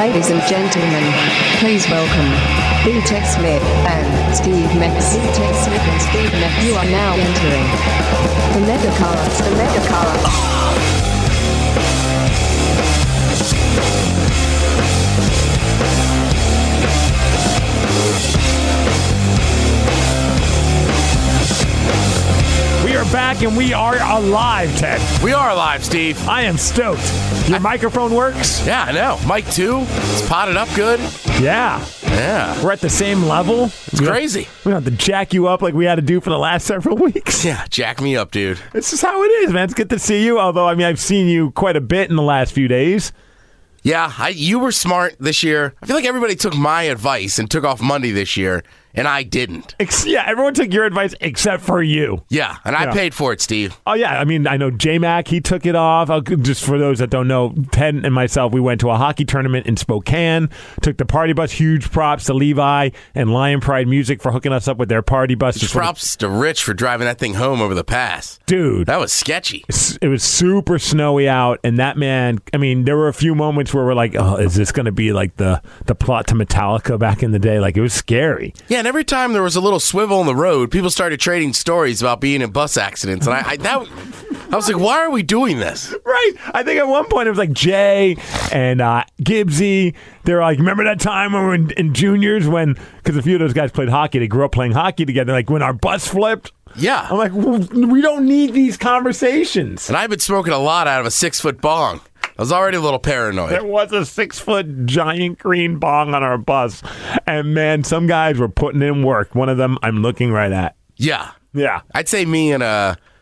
Ladies and gentlemen, please welcome B-Tech Smith and Steve Mex. B-Tech Smith and Steve Mex. You are now entering the Megacast. The Megacast. We are back and we are alive, Ted. We are alive, Steve. I am stoked. Your microphone works? Yeah, I know. Mic 2. It's potted up good. Yeah. Yeah. We're at the same level. It's crazy. We don't have to jack you up like we had to do for the last several weeks. Yeah, jack me up, dude. This is how it is, man. It's good to see you. Although, I mean, I've seen you quite a bit in the last few days. Yeah, you were smart this year. I feel like everybody took my advice and took off Monday this year, and I didn't. Yeah, everyone took your advice except for you. Yeah, and I paid for it, Steve. Oh, yeah. I mean, I know J-Mac, he took it off. Just for those that don't know, Ted and myself, we went to a hockey tournament in Spokane, took the party bus. Huge props to Levi and Lion Pride Music for hooking us up with their party bus. Props to Rich for driving that thing home over the pass. Dude. That was sketchy. It was super snowy out, and that man, I mean, there were a few moments where we're like, oh, is this going to be like the plot to Metallica back in the day? Like, it was scary. Yeah, and every time there was a little swivel in the road, people started trading stories about being in bus accidents, and I was like, why are we doing this? Right. I think at one point it was like Jay and Gibbsy. They were like, remember that time when we were in juniors because a few of those guys played hockey. They grew up playing hockey together. Like when our bus flipped. Yeah. I'm like, well, we don't need these conversations. And I've been smoking a lot out of a 6-foot bong. I was already a little paranoid. There was a 6-foot giant green bong on our bus. And man, some guys were putting in work. One of them I'm looking right at. Yeah. Yeah. I'd say me and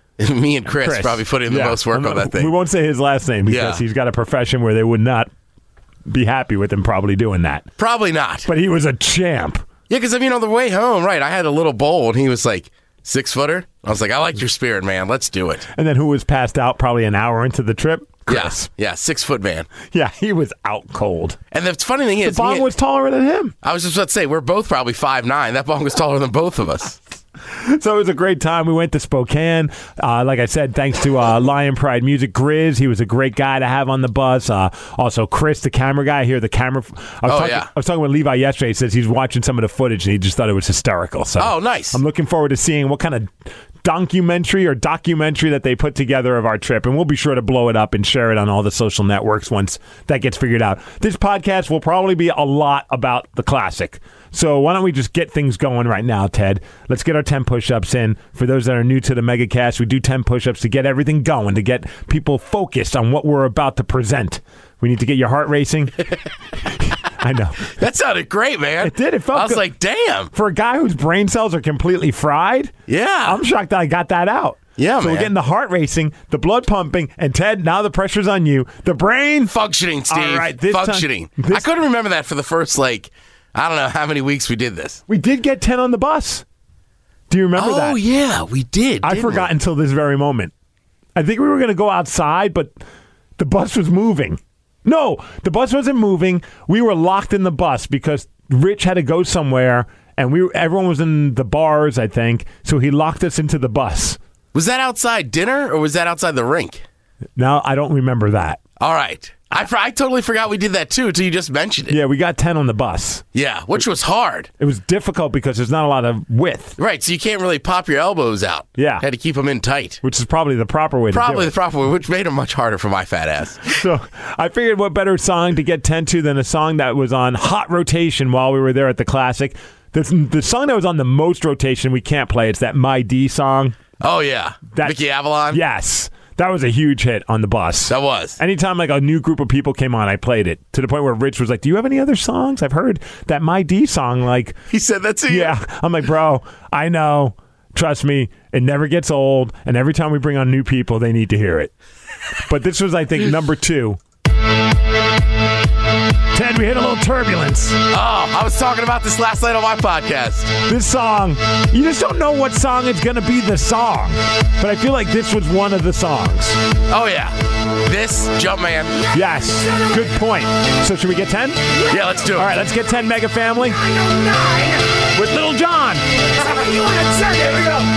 Chris probably put in the most work on that thing. We won't say his last name because he's got a profession where they would not be happy with him probably doing that. Probably not. But he was a champ. Yeah, because, I mean, on the way home, right, I had a little bowl, and he was like, 6-footer? I was like, I like your spirit, man. Let's do it. And then who was passed out probably an hour into the trip? Chris. Yeah, 6-foot man. Yeah, he was out cold. And the funny thing is, the bong was taller than him. I was just about to say, we're both probably 5'9". That bong was taller than both of us. So it was a great time. We went to Spokane. Like I said, thanks to Lion Pride Music. Grizz, he was a great guy to have on the bus. Also, Chris, the camera guy. Here, the camera. I was talking with Levi yesterday. He says he's watching some of the footage, and he just thought it was hysterical. So, nice. I'm looking forward to seeing what kind of documentary that they put together of our trip, and we'll be sure to blow it up and share it on all the social networks once that gets figured out. This podcast will probably be a lot about the classic. So why don't we just get things going right now, Ted? Let's get our 10 push-ups in. For those that are new to the Megacast, we do 10 push-ups to get everything going, to get people focused on what we're about to present. We need to get your heart racing. I know. That sounded great, man. It did. It felt good. I was like, damn. For a guy whose brain cells are completely fried, yeah, I'm shocked that I got that out. Yeah, so man. We're getting the heart racing, the blood pumping, and Ted, now the pressure's on you. The brain functioning, Steve. All right, functioning. I couldn't remember that for the first, I don't know how many weeks we did this. We did get 10 on the bus. Do you remember that? Oh, yeah, we did. I forgot until this very moment. I think we were going to go outside, but the bus was moving. No, the bus wasn't moving. We were locked in the bus because Rich had to go somewhere, and everyone was in the bars, I think, so he locked us into the bus. Was that outside dinner, or was that outside the rink? No, I don't remember that. All right. I totally forgot we did that, too, until you just mentioned it. Yeah, we got 10 on the bus. Yeah, which was hard. It was difficult because there's not a lot of width. Right, so you can't really pop your elbows out. Yeah. Had to keep them in tight. Which is probably the proper way to do it. Probably the proper way, which made it much harder for my fat ass. So I figured what better song to get 10 to than a song that was on hot rotation while we were there at the Classic. The song that was on the most rotation we can't play. It's that My D song. Oh, yeah. Mickey Avalon? Yes. That was a huge hit on the bus. That was. Anytime a new group of people came on, I played it to the point where Rich was like, do you have any other songs? I've heard that My D song. He said that to you? Yeah. I'm like, bro, I know. Trust me, it never gets old. And every time we bring on new people, they need to hear it. But this was, I think, number 2. Ted, we hit a little turbulence. Oh, I was talking about this last night on my podcast. This song, you just don't know what song is going to be the song. But I feel like this was one of the songs. Oh, yeah. This, Jumpman. Yes. Good point. So should we get 10? Yeah, let's do it. All right, let's get 10 Mega Family. With Little John. Here we go.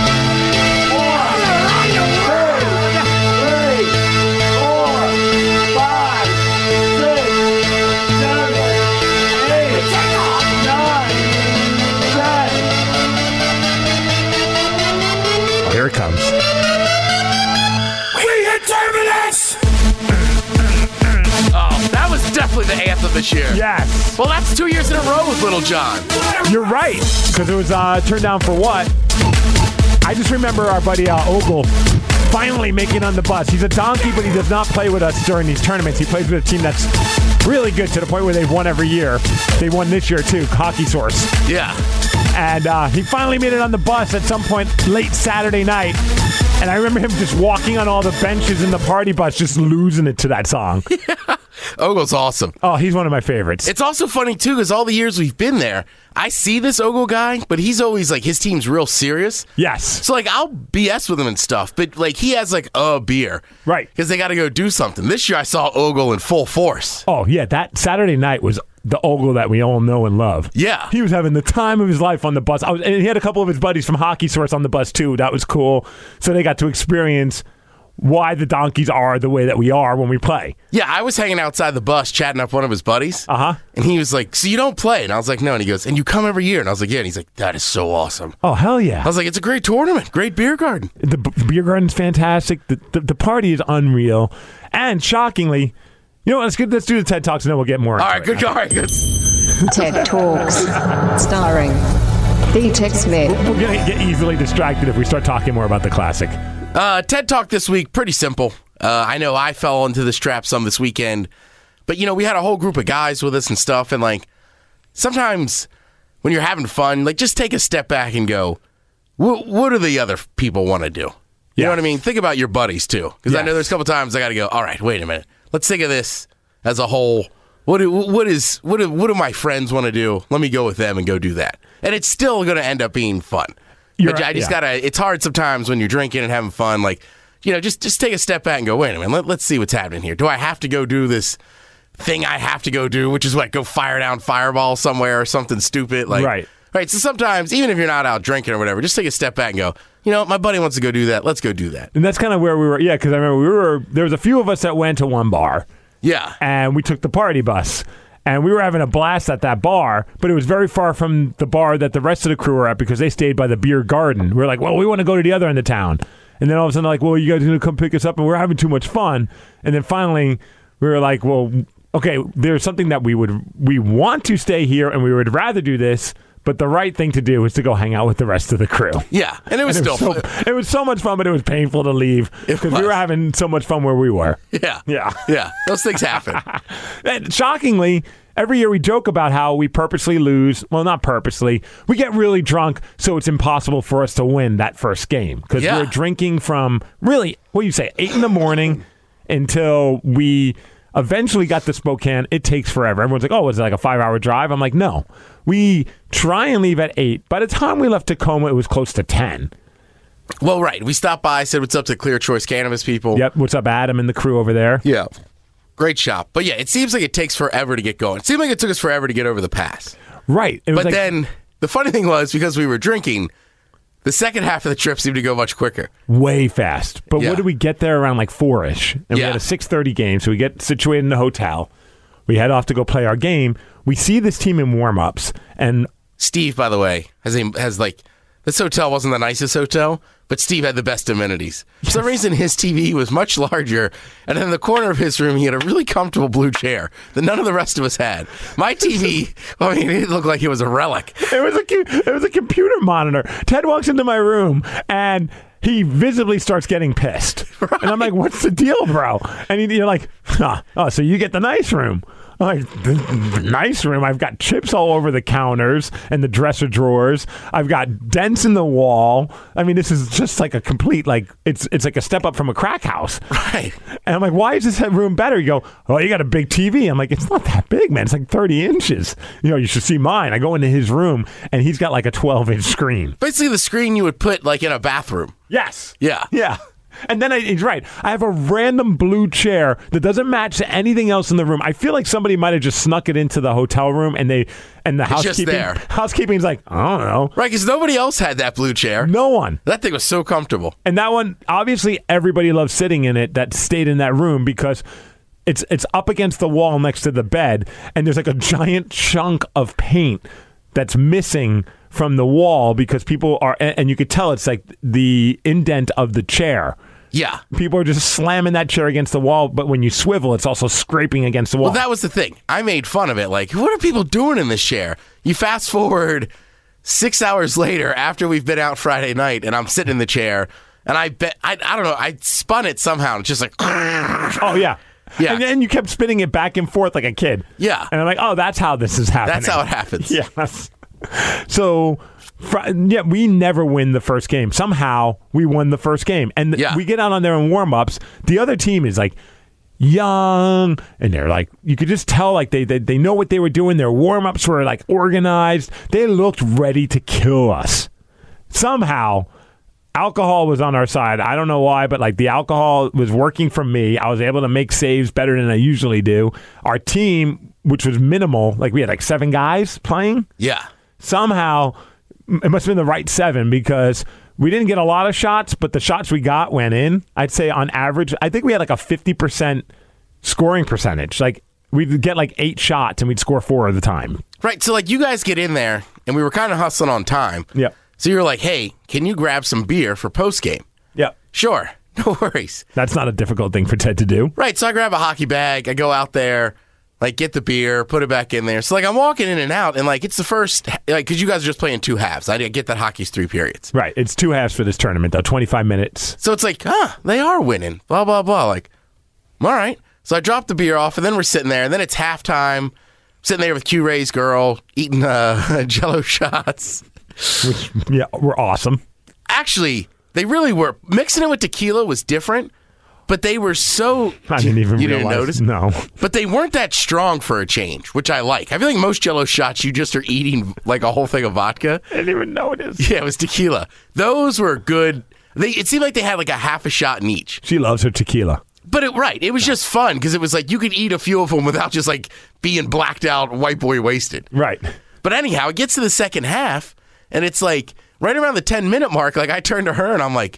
4, 3, 4, 5, 6, 7, Terminus! Oh, that was definitely the anthem this year. Yes. Well, that's 2 years in a row with Little John. You're right, because it was Turned Down for What? I just remember our buddy Ogle finally making on the bus. He's a donkey, but he does not play with us during these tournaments. He plays with a team that's really good to the point where they've won every year. They won this year, too, Hockey Source. Yeah. And he finally made it on the bus at some point late Saturday night. And I remember him just walking on all the benches in the party bus, just losing it to that song. Yeah. Ogle's awesome. Oh, he's one of my favorites. It's also funny, too, because all the years we've been there, I see this Ogle guy, but he's always, like, his team's real serious. Yes. So, like, I'll BS with him and stuff, but, like, he has, like, a beer. Right. Because they got to go do something. This year I saw Ogle in full force. Oh, yeah, that Saturday night was the Ogle that we all know and love. Yeah. He was having the time of his life on the bus. And he had a couple of his buddies from Hockey Source on the bus, too. That was cool. So they got to experience why the Donkeys are the way that we are when we play. Yeah, I was hanging outside the bus chatting up one of his buddies. Uh-huh. And he was like, so you don't play? And I was like, no. And he goes, and you come every year? And I was like, yeah. And he's like, that is so awesome. Oh, hell yeah. I was like, it's a great tournament. Great beer garden. The beer garden's fantastic. The party is unreal. And shockingly, you know what? Let's do the TED Talks and then we'll get more into All right, it. all right, good. TED Talks, starring D-Tech Smith. We're going to get easily distracted if we start talking more about the classic. TED Talk this week, pretty simple. I know I fell into this trap some this weekend, but, you know, we had a whole group of guys with us and stuff, and, like, sometimes when you're having fun, like, just take a step back and go, what do the other people want to do? You know what I mean? Think about your buddies, too, because I know there's a couple times I got to go, all right, wait a minute. Let's think of this as a whole. What do my friends want to do? Let me go with them and go do that. And it's still going to end up being fun. But I just gotta. It's hard sometimes when you're drinking and having fun. Like, you know, just take a step back and go, wait a minute. Let's see what's happening here. Do I have to go do this thing I have to go do, which is what, go fire down Fireball somewhere or something stupid? Like, right. So sometimes, even if you're not out drinking or whatever, just take a step back and go, you know, my buddy wants to go do that. Let's go do that. And that's kind of where we were. Yeah, because I remember there was a few of us that went to one bar. Yeah. And we took the party bus. And we were having a blast at that bar, but it was very far from the bar that the rest of the crew were at because they stayed by the beer garden. We were like, well, we want to go to the other end of town. And then all of a sudden, like, well, you guys are going to come pick us up, and we're having too much fun. And then finally, we were like, well, okay, there's something that we want to stay here, and we would rather do this, but the right thing to do is to go hang out with the rest of the crew. Yeah, and it was still fun. It was so much fun, but it was painful to leave because we were having so much fun where we were. Yeah. Those things happen. And shockingly, every year we joke about how we purposely lose. Well, not purposely. We get really drunk, so it's impossible for us to win that first game because we're drinking from really, what do you say, 8 in the morning until we eventually got to Spokane. It takes forever. Everyone's like, oh, is it like a 5-hour drive? I'm like, no. We try and leave at 8. By the time we left Tacoma, it was close to 10. Well, right. We stopped by, said what's up to Clear Choice Cannabis people. Yep. What's up, Adam and the crew over there? Yeah. Great shop. But yeah, it seems like it takes forever to get going. It seemed like it took us forever to get over the pass. Right. But then the funny thing was, because we were drinking, the second half of the trip seemed to go much quicker. Way fast. But what did we get there around like 4-ish? And we had a 6:30 game, so we get situated in the hotel. We head off to go play our game. We see this team in warm-ups. And Steve, by the way, has like, this hotel wasn't the nicest hotel, but Steve had the best amenities. For some reason, his TV was much larger, and in the corner of his room, he had a really comfortable blue chair that none of the rest of us had. My TV, I mean, it looked like it was a relic. It was a computer monitor. Ted walks into my room, and he visibly starts getting pissed. Right. And I'm like, what's the deal, bro? And you're like, oh, so you get the nice room. I'm like, the nice room. I've got chips all over the counters and the dresser drawers. I've got dents in the wall. I mean, this is just like a complete, like, it's like a step up from a crack house. Right. And I'm like, why is this room better? You go, oh, you got a big TV. I'm like, it's not that big, man. It's like 30 inches. You know, you should see mine. I go into his room, and he's got like a 12-inch screen. Basically the screen you would put like in a bathroom. Yes. Yeah. Yeah. And then he's right. I have a random blue chair that doesn't match to anything else in the room. I feel like somebody might have just snuck it into the hotel room, and the housekeeping's like, I don't know. Right, because nobody else had that blue chair. No one. That thing was so comfortable. And that one, obviously, everybody loves sitting in it that stayed in that room because it's up against the wall next to the bed, and there's like a giant chunk of paint that's missing from the wall because people are, and you could tell it's like the indent of the chair Yeah. People are just slamming that chair against the wall, but when you swivel, it's also scraping against the wall. Well, that was the thing. I made fun of it. Like, what are people doing in this chair? You fast forward 6 hours later after we've been out Friday night, and I'm sitting in the chair, and I don't know, I spun it somehow. It's just like, oh, yeah. Yeah. And then you kept spinning it back and forth like a kid. Yeah. And I'm like, oh, that's how this is happening. That's how it happens. Yes. So, we never win the first game. Somehow, we won the first game. And we get out on there in warm-ups. The other team is like young, and they're like, you could just tell like they know what they were doing. Their warm-ups were like organized. They looked ready to kill us. Somehow, alcohol was on our side. I don't know why, but like the alcohol was working for me. I was able to make saves better than I usually do. Our team, which was minimal, like we had like 7 guys playing. Yeah. Somehow, it must have been the right 7 because we didn't get a lot of shots, but the shots we got went in. I'd say on average, I think we had like a 50% scoring percentage. Like we'd get like 8 shots and we'd score 4 at the time. Right. So like you guys get in there, and we were kind of hustling on time. Yep. So you're like, hey, can you grab some beer for post-game? Yep. Sure. No worries. That's not a difficult thing for Ted to do. Right. So I grab a hockey bag. I go out there, like get the beer, put it back in there. So like I'm walking in and out, and like it's the first, like because you guys are just playing 2 halves. I get that hockey's 3 periods. Right. It's 2 halves for this tournament, though, 25 minutes. So it's like, they are winning. Blah, blah, blah. Like, all right. So I drop the beer off, and then we're sitting there, and then it's halftime. Sitting there with Q-Ray's girl, eating Jell-O shots. Which, yeah, were awesome. Actually, they really were. Mixing it with tequila was different, but they were so... I didn't even you realize. Didn't notice? No. But they weren't that strong for a change, which I like. I feel like most Jell-O shots, you just are eating like a whole thing of vodka. I didn't even notice. Yeah, it was tequila. Those were good. It seemed like they had like a half a shot in each. She loves her tequila. But it was just fun because it was like you could eat a few of them without just like being blacked out, white boy wasted. Right. But anyhow, it gets to the second half, and it's like right around the 10-minute mark, like I turn to her and I'm like,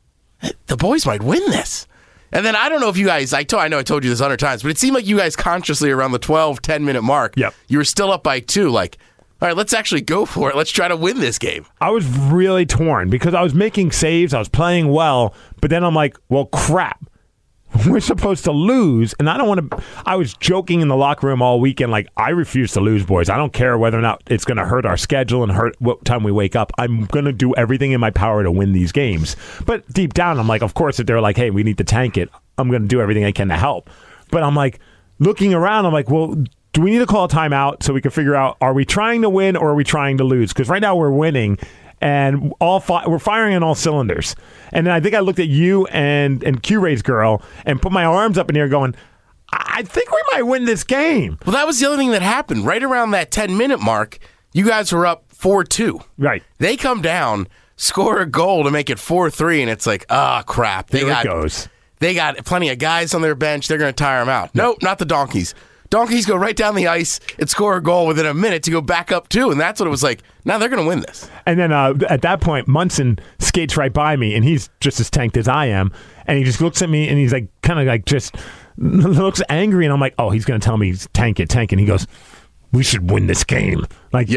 the boys might win this. And then I don't know if you guys, I know I told you this 100 times, but it seemed like you guys consciously around the 10-minute mark, you were still up by 2, like, all right, let's actually go for it. Let's try to win this game. I was really torn because I was making saves, I was playing well, but then I'm like, well, crap. We're supposed to lose, and I don't want to... I was joking in the locker room all weekend, like, I refuse to lose, boys. I don't care whether or not it's going to hurt our schedule and hurt what time we wake up. I'm going to do everything in my power to win these games. But deep down, I'm like, of course, if they're like, hey, we need to tank it, I'm going to do everything I can to help. But I'm like, looking around, I'm like, well, do we need to call a timeout so we can figure out, are we trying to win or are we trying to lose? Because right now we're winning, and we're firing on all cylinders. And then I think I looked at you and Q-Ray's girl and put my arms up in the air going, I think we might win this game. Well, that was the other thing that happened. Right around that 10-minute mark, you guys were up 4-2. Right. They come down, score a goal to make it 4-3, and it's like, crap. Here it goes. They got plenty of guys on their bench. They're going to tire them out. Nope, not the Donkeys. Donkeys go right down the ice and score a goal within a minute to go back up 2, and that's what it was like. Now they're going to win this. And then at that point, Munson skates right by me, and he's just as tanked as I am, and he just looks at me, and he's like, kind of like just looks angry, and I'm like, oh, he's going to tell me tank it, and he goes, we should win this game.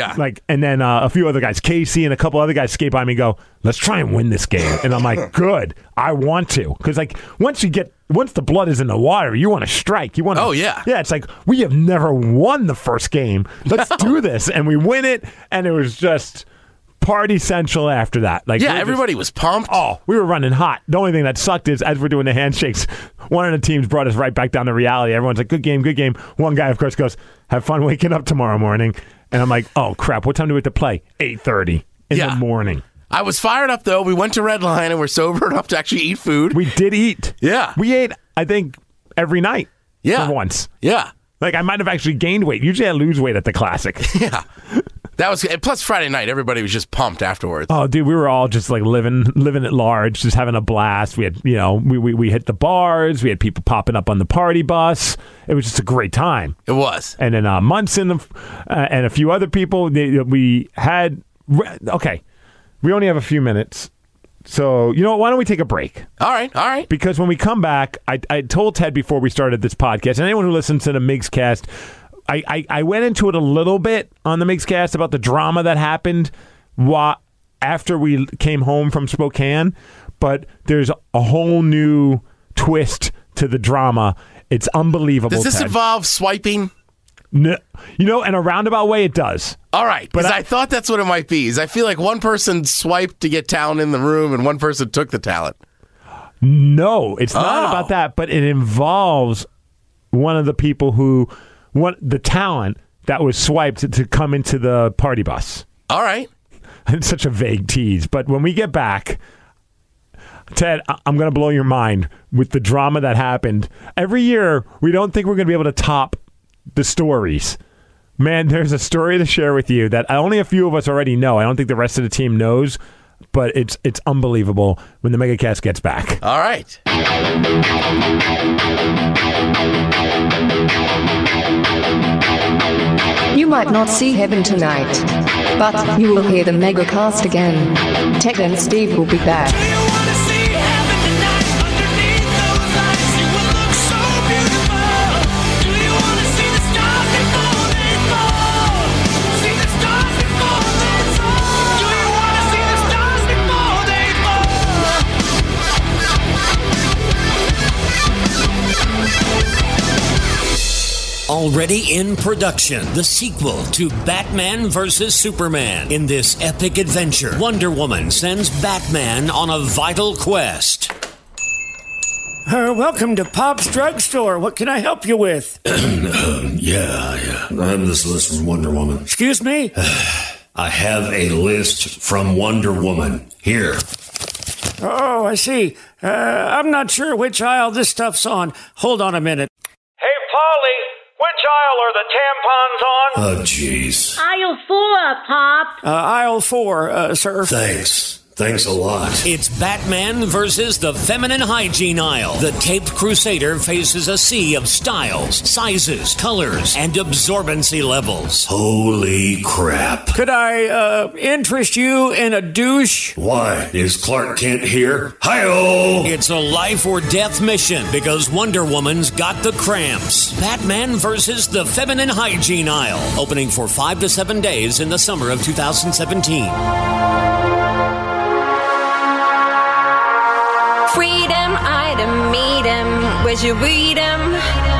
And then a few other guys, Casey and a couple other guys skate by me and go, let's try and win this game. And I'm like, good, I want to. Because like once the blood is in the water, you want to strike. You want to. Oh, yeah. Yeah, it's like, we have never won the first game. Let's do this. And we win it, and it was just party central after that. Like, yeah, everybody was pumped. Oh, we were running hot. The only thing that sucked is as we're doing the handshakes, one of the teams brought us right back down to reality. Everyone's like, good game, good game. One guy, of course, goes, have fun waking up tomorrow morning. And I'm like, oh, crap, what time do we have to play? 8:30 in the morning. I was fired up, though. We went to Red Line, and we're sober enough to actually eat food. We did eat. Yeah. We ate, I think, every night. Yeah. For once. Yeah. Like, I might have actually gained weight. Usually I lose weight at the Classic. Yeah. That was, plus Friday night, everybody was just pumped afterwards. Oh, dude, we were all just like living at large, just having a blast. We had, we hit the bars. We had people popping up on the party bus. It was just a great time. It was. And then Munson and a few other people. We had, okay, we only have a few minutes. So, you know what? Why don't we take a break? All right. Because when we come back, I told Ted before we started this podcast, and anyone who listens to the Migscast, I went into it a little bit on the Migscast about the drama that happened after we came home from Spokane. but there's a whole new twist to the drama. It's unbelievable. Does this Ted. involve swiping? No, in a roundabout way, it does. All right, because I thought that's what it might be. Is I feel like one person swiped to get talent in the room and one person took the talent. No, it's not about that, but it involves one of the people the talent that was swiped to come into the party bus. All right. It's such a vague tease, but when we get back, Ted, I'm going to blow your mind with the drama that happened. Every year, we don't think we're going to be able to top the stories. Man, there's a story to share with you that only a few of us already know. I don't think the rest of the team knows, but it's unbelievable when the MegaCast gets back. All right. You might not see heaven tonight, but you will hear the MegaCast again. Ted and Steve will be back. Already in production, the sequel to Batman vs. Superman. In this epic adventure, Wonder Woman sends Batman on a vital quest. Welcome to Pop's Drugstore. What can I help you with? Yeah. I have this list from Wonder Woman. Excuse me? I have a list from Wonder Woman. Here. Oh, I see. I'm not sure which aisle this stuff's on. Hold on a minute. Hey, Polly, which aisle are the tampons on? Oh, jeez. Aisle 4, Pop. Aisle 4, sir. Thanks a lot. It's Batman versus the feminine hygiene aisle. The Caped Crusader faces a sea of styles, sizes, colors, and absorbency levels. Holy crap. Could I interest you in a douche? Why? Is Clark Kent here? Hi-oh! It's a life or death mission because Wonder Woman's got the cramps. Batman versus the feminine hygiene aisle. Opening for 5 to 7 days in the summer of 2017. Freedom, item, meet 'em, where'd you read 'em?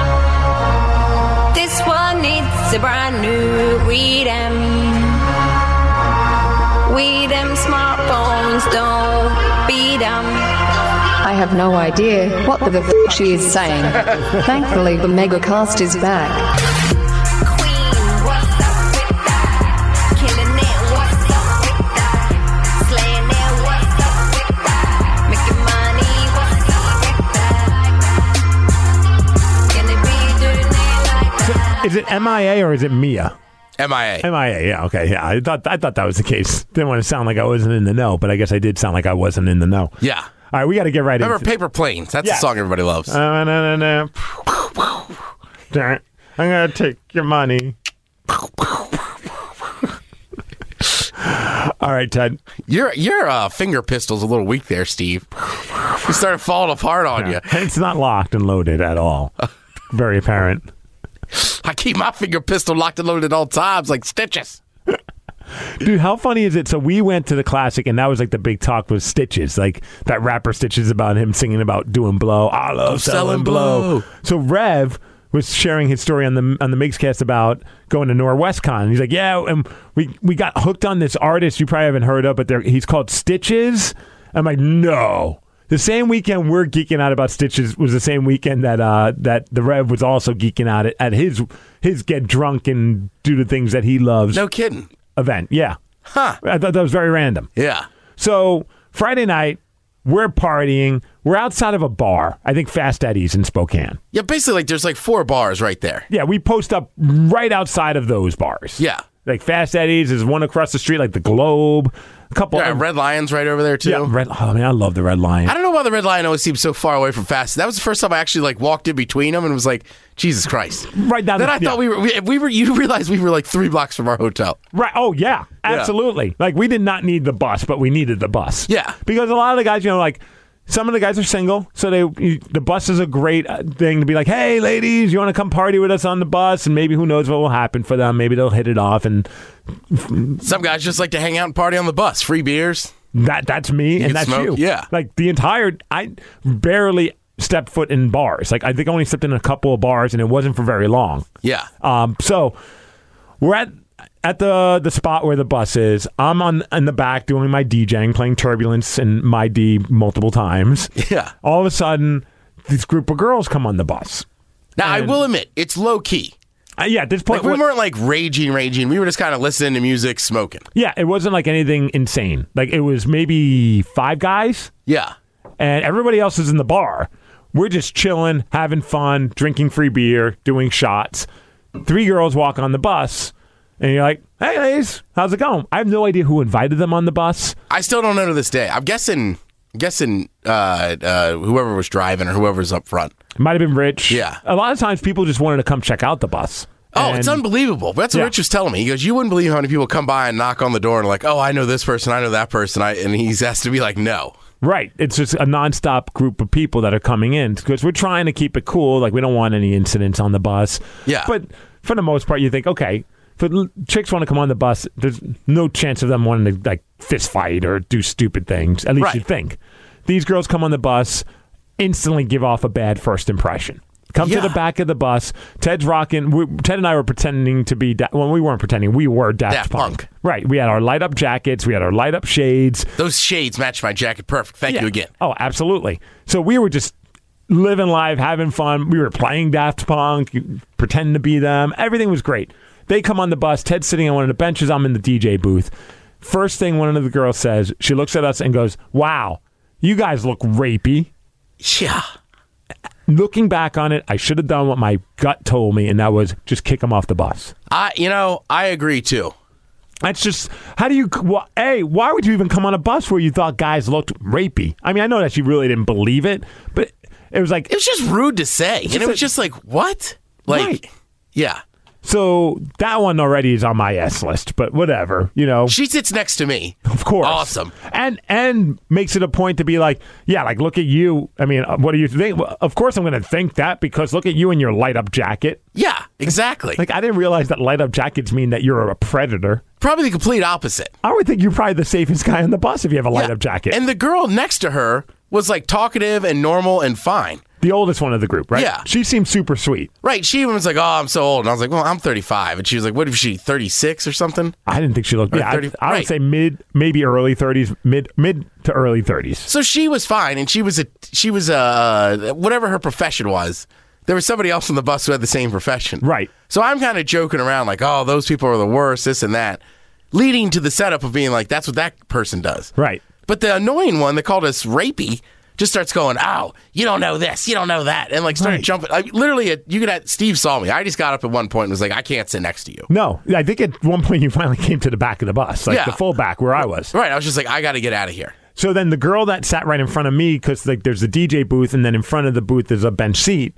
This one needs a brand new read 'em. Weed 'em, smartphones, don't beat 'em. I have no idea what the f*** she is saying. Thankfully, the MegaCast is back. Is it MIA or is it Mia? MIA. MIA, yeah, okay, yeah. I thought that was the case. Didn't want to sound like I wasn't in the know, but I guess I did sound like I wasn't in the know. Yeah. All right, we got to get right Remember into Paper Planes? That's the song everybody loves. I'm going to take your money. All right, Ted. Your finger pistol's a little weak there, Steve. You started falling apart on you. It's not locked and loaded at all. Very apparent. I keep my finger pistol locked and loaded at all times, like Stitches. Dude, how funny is it? So we went to the Classic, and that was like the big talk was Stitches, like that rapper Stitches about him singing about doing blow. I love selling blow. So Rev was sharing his story on the Migscast about going to NorwestCon. He's like, yeah, and we got hooked on this artist you probably haven't heard of, but he's called Stitches. I'm like, no. The same weekend we're geeking out about Stitches was the same weekend that the Rev was also geeking out at his get drunk and do the things that he loves. No kidding. Event, yeah. Huh. I thought that was very random. Yeah. So Friday night, we're partying. We're outside of a bar. I think Fast Eddie's in Spokane. Yeah, basically, like there's like 4 bars right there. Yeah, we post up right outside of those bars. Yeah. Like Fast Eddie's is one across the street, like the Globe. A couple. Yeah, Red Lion's right over there too. Yeah, I love the Red Lion. I don't know why the Red Lion always seems so far away from Fast. That was the first time I actually like walked in between them and was like, Jesus Christ! Right down. Then I thought we were. You realized we were like 3 blocks from our hotel. Right. Oh yeah, absolutely. Yeah. Like we did not need the bus, but we needed the bus. Yeah. Because a lot of the guys, like. Some of the guys are single, so the bus is a great thing to be like, hey, ladies, you want to come party with us on the bus? And maybe who knows what will happen for them. Maybe they'll hit it off. And some guys just like to hang out and party on the bus. Free beers. that's me and can that's smoke? you. Yeah. Like I barely stepped foot in bars. Like I think I only stepped in a couple of bars, and it wasn't for very long. Yeah. So we're at the spot where the bus is. I'm in the back doing my DJing, playing Turbulence and My D multiple times. Yeah. All of a sudden, this group of girls come on the bus. Now, I will admit, it's low key. Yeah, at this point, Like, we weren't like raging. We were just kind of listening to music, smoking. yeah, it wasn't like anything insane. Like it was maybe 5 guys, Yeah. and everybody else is in the bar. We're just chilling, having fun, drinking free beer, doing shots. 3 girls walk on the bus, and you're like, "Hey, ladies, how's it going?" I have no idea who invited them on the bus. I still don't know to this day. I'm guessing whoever was driving or whoever's up front. It might have been Rich. Yeah. A lot of times people just wanted to come check out the bus. Oh, it's unbelievable. That's what Yeah. Rich was telling me. He goes, you wouldn't believe how many people come by and knock on the door and like, oh, I know this person, I know that person. And he has to be like, no. Right. It's just a nonstop group of people that are coming in because we're trying to keep it cool. Like, we don't want any incidents on the bus. Yeah. But for the most part, you think, okay, if chicks want to come on the bus, there's no chance of them wanting to, like, fist fight or do stupid things. At least Right. you think. These girls come on the bus, instantly give off a bad first impression. Come to Yeah. the back of the bus. Ted's rocking. Ted and I were pretending to be... well, we weren't pretending. We were Daft Punk. Right. We had our light-up jackets. We had our light-up shades. Those shades match my jacket perfect. Thank you again. Oh, absolutely. So we were just living life, having fun. We were playing Daft Punk, pretending to be them. Everything was great. They come on the bus. Ted's sitting on one of the benches. I'm in the DJ booth. First thing one of the girls says, she looks at us and goes, "Wow, you guys look rapey." Yeah. Looking back on it, I should have done what my gut told me, and that was just kick them off the bus. I agree too. That's just, how do you, why would you even come on a bus where you thought guys looked rapey? I mean, I know that you really didn't believe it, but it was like... It was just rude to say. And it was just like, what? Like, Right. Yeah. So that one already is on my S list, but whatever, you know. She sits next to me. Of course. Awesome. And makes it a point to be like, yeah, like, look at you. I mean, what do you think? Well, of course I'm going to think that because look at you in your light-up jacket. Yeah, exactly. Like, I didn't realize that light-up jackets mean that you're a predator. Probably the complete opposite. I would think you're probably the safest guy on the bus if you have a light-up jacket. And the girl next to her was like talkative and normal and fine. The oldest one of the group, right? Yeah. She seemed super sweet. Right. She even was like, oh, I'm so old. And I was like, well, I'm 35. And she was like, what if she 36 or something? I didn't think she looked... Or Yeah, 30 I would right. say maybe early 30s, mid to early 30s. So she was fine. And she was whatever her profession was, there was somebody else on the bus who had the same profession. Right. So I'm kind of joking around like, oh, those people are the worst, this and that, leading to the setup of being like, that's what that person does. Right. But the annoying one that called us rapey just starts going, oh, you don't know this, you don't know that, and like started Right. jumping. Steve saw me. I just got up at one point and was like, I can't sit next to you. No, I think at one point you finally came to the back of the bus, like Yeah. the full back where I was. Right. I was just like, I got to get out of here. So then the girl that sat right in front of me, because like there's the DJ booth, and then in front of the booth there's a bench seat,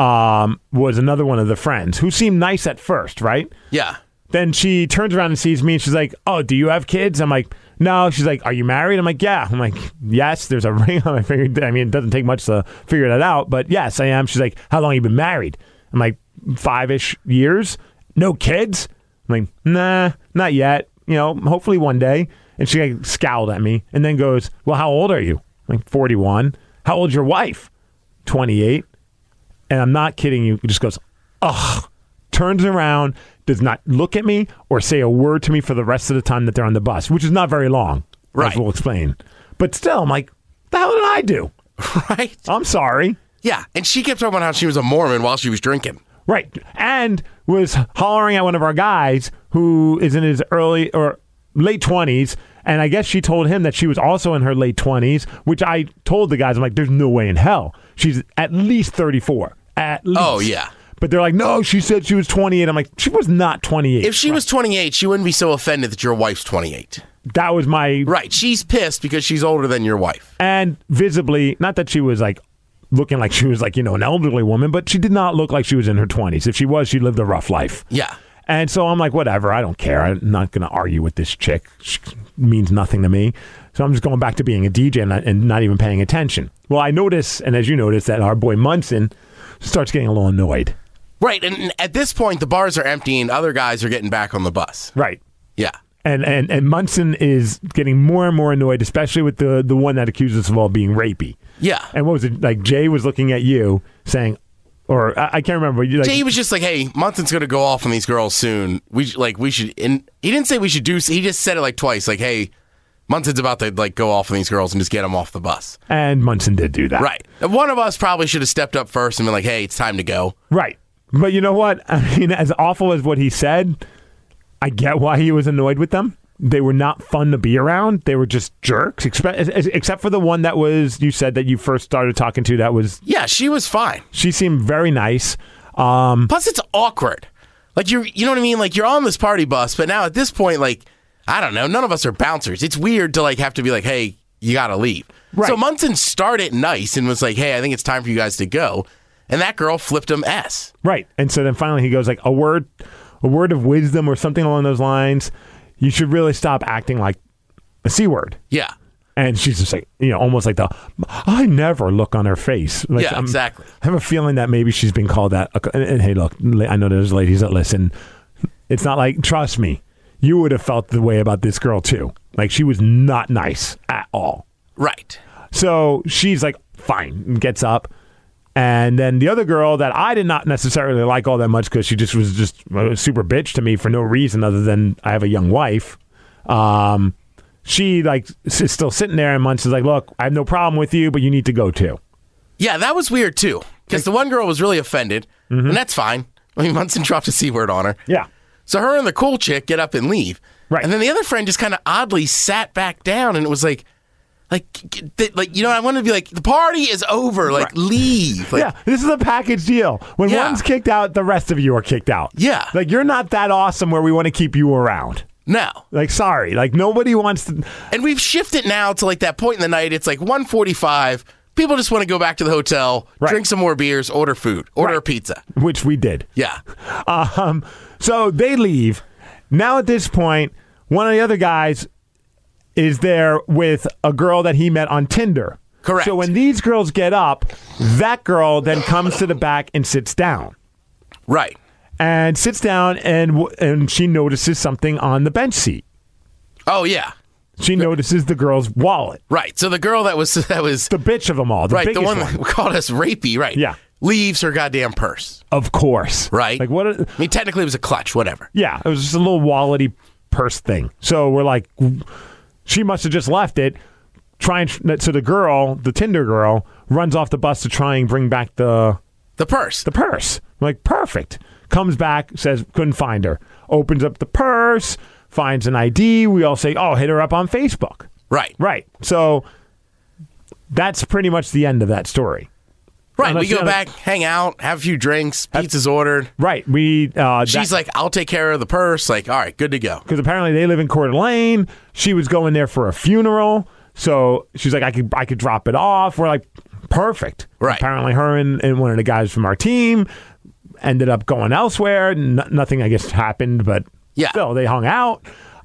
was another one of the friends who seemed nice at first, right? Yeah. Then she turns around and sees me, and she's like, "Oh, do you have kids?" I'm like, "No." She's like, "Are you married?" I'm like, "Yeah." I'm like, "Yes." There's a ring on my finger. I mean, it doesn't take much to figure that out, but yes, I am. She's like, "How long have you been married?" I'm like, 5-ish years. No kids? I'm like, "Nah, not yet. You know, hopefully one day." And she like scowled at me and then goes, "Well, how old are you?" I'm like, 41. "How old's your wife?" 28. And I'm not kidding you. He just goes, ugh. Turns around, does not look at me or say a word to me for the rest of the time that they're on the bus, which is not very long. Right. As we'll explain. But still, I'm like, the hell did I do? Right. I'm sorry. Yeah. And she kept talking about how she was a Mormon while she was drinking. Right. And was hollering at one of our guys who is in his early or late 20s. And I guess she told him that she was also in her late 20s, which I told the guys, I'm like, there's no way in hell. She's at least 34. At least. Oh, yeah. But they're like, no, she said she was 28. I'm like, she was not 28. If she was 28, she wouldn't be so offended that your wife's 28. That was my... Right. She's pissed because she's older than your wife. And visibly, not that she was like looking like she was like, you know, an elderly woman, but she did not look like she was in her 20s. If she was, she lived a rough life. Yeah. And so I'm like, whatever, I don't care. I'm not going to argue with this chick. She means nothing to me. So I'm just going back to being a DJ and not even paying attention. Well, I notice, and as you notice, that our boy Munson starts getting a little annoyed. Right. And at this point, the bars are empty and other guys are getting back on the bus. Right. Yeah. And Munson is getting more and more annoyed, especially with the one that accuses us of all being rapey. Yeah. And what was it? Like, Jay was looking at you saying, or I can't remember. Jay was just like, hey, Munson's going to go off on these girls soon. We should, and he didn't say we should do, he just said it like twice, like, hey, Munson's about to like go off on these girls and just get them off the bus. And Munson did do that. Right. And one of us probably should have stepped up first and been like, hey, it's time to go. Right. But you know what? I mean, as awful as what he said, I get why he was annoyed with them. They were not fun to be around. They were just jerks, except for the one that was, you said that you first started talking to, that was... Yeah, she was fine. She seemed very nice. Plus, it's awkward. Like, you know what I mean? Like, you're on this party bus, but now at this point, like, I don't know, none of us are bouncers. It's weird to, like, have to be like, hey, you got to leave. Right. So Munson started nice and was like, hey, I think it's time for you guys to go. And that girl flipped him S. Right. And so then finally he goes like, a word of wisdom or something along those lines. You should really stop acting like a C word. Yeah. And she's just like, almost like I never look on her face. Like, yeah, exactly. I have a feeling that maybe she's been called that. And hey, look, I know there's ladies that listen. It's not like, trust me, you would have felt the way about this girl too. Like, she was not nice at all. Right. So she's like, fine, and gets up. And then the other girl that I did not necessarily like all that much because she was just a super bitch to me for no reason other than I have a young wife. She like is still sitting there, and Munson's like, look, I have no problem with you, but you need to go too. Yeah, that was weird too. Because the one girl was really offended, and that's fine. I mean, Munson dropped a C word on her. Yeah. So her and the cool chick get up and leave. Right. And then the other friend just kind of oddly sat back down, and it was like, I wanted to be like, the party is over. Like, leave. Like, yeah, this is a package deal. When one's kicked out, the rest of you are kicked out. Yeah. Like, you're not that awesome where we want to keep you around. No. Like, sorry. Like, nobody wants to. And we've shifted now to like that point in the night. It's like 1:45. People just want to go back to the hotel, drink some more beers, order food, order a pizza. Which we did. Yeah. So they leave. Now at this point, one of the other guys is there with a girl that he met on Tinder. Correct. So when these girls get up, that girl then comes to the back and sits down. Right. And sits down and she notices something on the bench seat. Oh, yeah. She notices the girl's wallet. Right. So the girl that was the bitch of them all. The one that called us rapey, right. Yeah. Leaves her goddamn purse. Of course. Right. Like, what? I mean, technically it was a clutch, whatever. Yeah. It was just a little wallety purse thing. So we're like, she must have just left it. So the girl, the Tinder girl, runs off the bus to try and bring back the purse. The purse. I'm like, perfect. Comes back, says couldn't find her. Opens up the purse, finds an ID. We all say, oh, hit her up on Facebook. Right. Right. So that's pretty much the end of that story. Right. We go back, hang out, have a few drinks, pizza's ordered. Right. She's like, I'll take care of the purse. Like, all right, good to go. Because apparently they live in Coeur d'Alene. She was going there for a funeral. So she's like, I could drop it off. We're like, perfect. Right. Apparently her and one of the guys from our team ended up going elsewhere. Nothing, I guess, happened, but still, they hung out.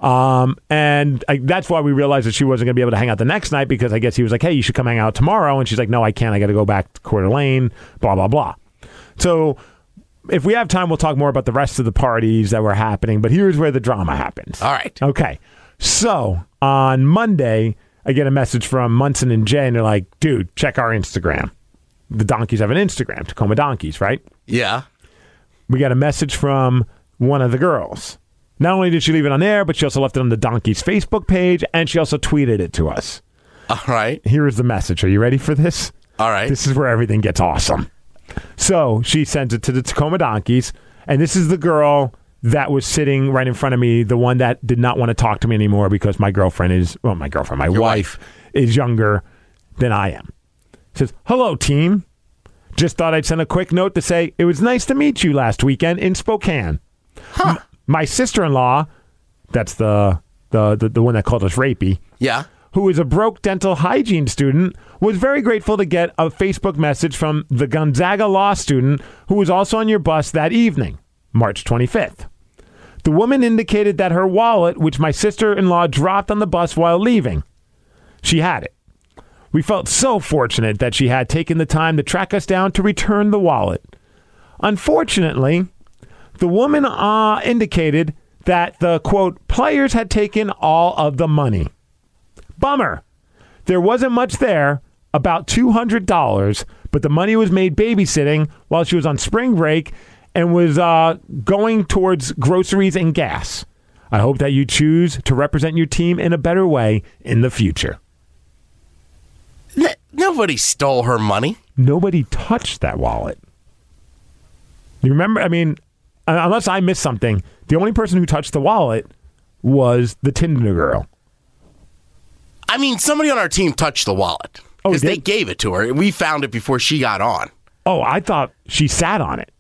And that's why we realized that she wasn't going to be able to hang out the next night because I guess he was like, hey, you should come hang out tomorrow. And she's like, no, I can't. I got to go back to Coeur d'Alene, blah, blah, blah. So if we have time, we'll talk more about the rest of the parties that were happening. But here's where the drama happens. All right. Okay. So on Monday, I get a message from Munson and Jay, and they're like, dude, check our Instagram. The Donkeys have an Instagram, Tacoma Donkeys, right? Yeah. We got a message from one of the girls. Not only did she leave it on there, but she also left it on the Donkeys Facebook page, and she also tweeted it to us. All right. Here is the message. Are you ready for this? All right. This is where everything gets awesome. So she sends it to the Tacoma Donkeys, and this is the girl that was sitting right in front of me, the one that did not want to talk to me anymore because my wife is younger than I am. Says, hello, team. Just thought I'd send a quick note to say it was nice to meet you last weekend in Spokane. Huh. My sister-in-law, that's the one that called us rapey. Yeah. Who is a broke dental hygiene student, was very grateful to get a Facebook message from the Gonzaga law student who was also on your bus that evening, March 25th. The woman indicated that her wallet, which my sister-in-law dropped on the bus while leaving, she had it. We felt so fortunate that she had taken the time to track us down to return the wallet. Unfortunately, the woman indicated that the, quote, players had taken all of the money. Bummer. There wasn't much there, about $200, but the money was made babysitting while she was on spring break and was going towards groceries and gas. I hope that you choose to represent your team in a better way in the future. Nobody stole her money. Nobody touched that wallet. You remember? I mean, unless I missed something, the only person who touched the wallet was the Tinder girl. I mean, somebody on our team touched the wallet because they gave it to her. We found it before she got on. Oh, I thought she sat on it.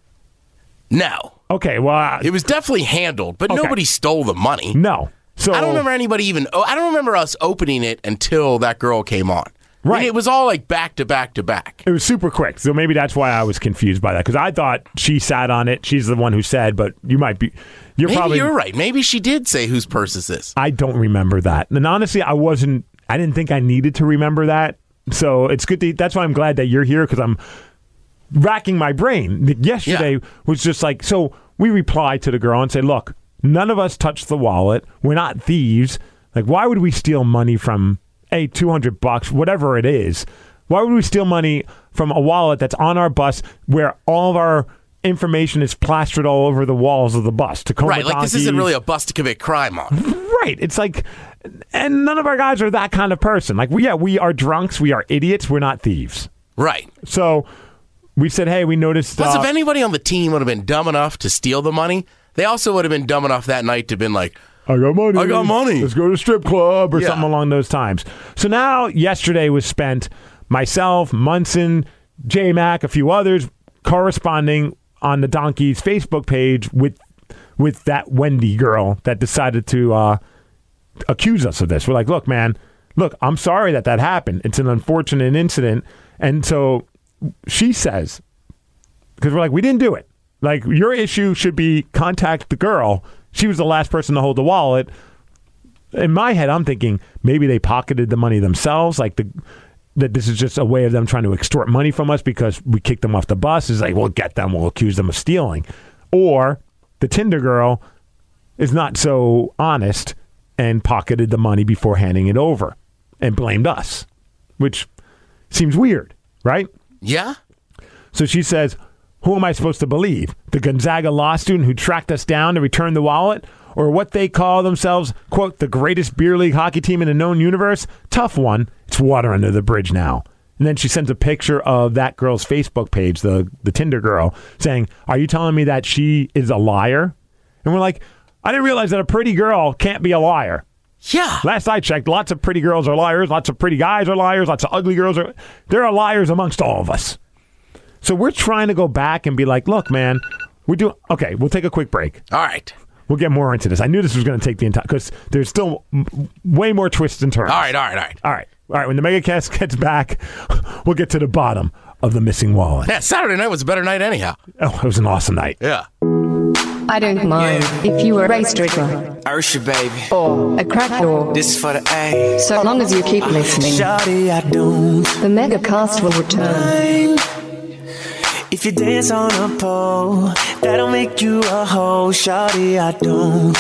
No. Okay, well... it was definitely handled, but nobody stole the money. No. So I don't remember anybody even... I don't remember us opening it until that girl came on. Right. I mean, it was all like back to back to back. It was super quick, so maybe that's why I was confused by that, because I thought she sat on it. She's the one who said, but you might be... Maybe you're right. Maybe she did say whose purse is this. I don't remember that. And honestly, I didn't think I needed to remember that. So it's good that's why I'm glad that you're here, because I'm racking my brain. Yesterday was just like, so we replied to the girl and say, look, none of us touched the wallet. We're not thieves. Like, why would we steal money from, $200, whatever it is? Why would we steal money from a wallet that's on our bus where all of our information is plastered all over the walls of the bus? Tacoma right, like donkeys. This isn't really a bus to commit crime on. Right. It's like, and none of our guys are that kind of person. Like, we are drunks. We are idiots. We're not thieves. Right. So we said, hey, we noticed. Plus, if anybody on the team would have been dumb enough to steal the money, they also would have been dumb enough that night to have been like, I got money. Let's go to a strip club or something along those times. So now, yesterday was spent, myself, Munson, J-Mac, a few others, corresponding on the Donkeys Facebook page with that Wendy girl that decided to accuse us of this. We're like, look, man, I'm sorry that happened. It's an unfortunate incident. And so she says, because we're like, we didn't do it. Like, your issue should be contact the girl. She was the last person to hold the wallet. In my head, I'm thinking maybe they pocketed the money themselves, like that this is just a way of them trying to extort money from us because we kicked them off the bus. It's like, we'll get them, we'll accuse them of stealing. Or the Tinder girl is not so honest and pocketed the money before handing it over and blamed us, which seems weird, right? Yeah. So she says, who am I supposed to believe? The Gonzaga law student who tracked us down to return the wallet? Or what they call themselves, quote, the greatest beer league hockey team in the known universe? Tough one. It's water under the bridge now. And then she sends a picture of that girl's Facebook page, the Tinder girl, saying, are you telling me that she is a liar? And we're like, I didn't realize that a pretty girl can't be a liar. Yeah. Last I checked, lots of pretty girls are liars. Lots of pretty guys are liars. Lots of ugly girls are. There are liars amongst all of us. So we're trying to go back and be like, look, man, okay, we'll take a quick break. All right. We'll get more into this. I knew this was going to take the entire, because there's still way more twists and turns. All right. When the MegaCast gets back, we'll get to the bottom of the missing wallet. Yeah, Saturday night was a better night anyhow. Oh, it was an awesome night. Yeah. I don't mind if you were a stripper Ursha, baby. or a crack whore, This is for the A. so long as you keep listening. Shawty, I don't The MegaCast will return. mind if you dance on a pole. That'll make you a hoe. Shawty, I don't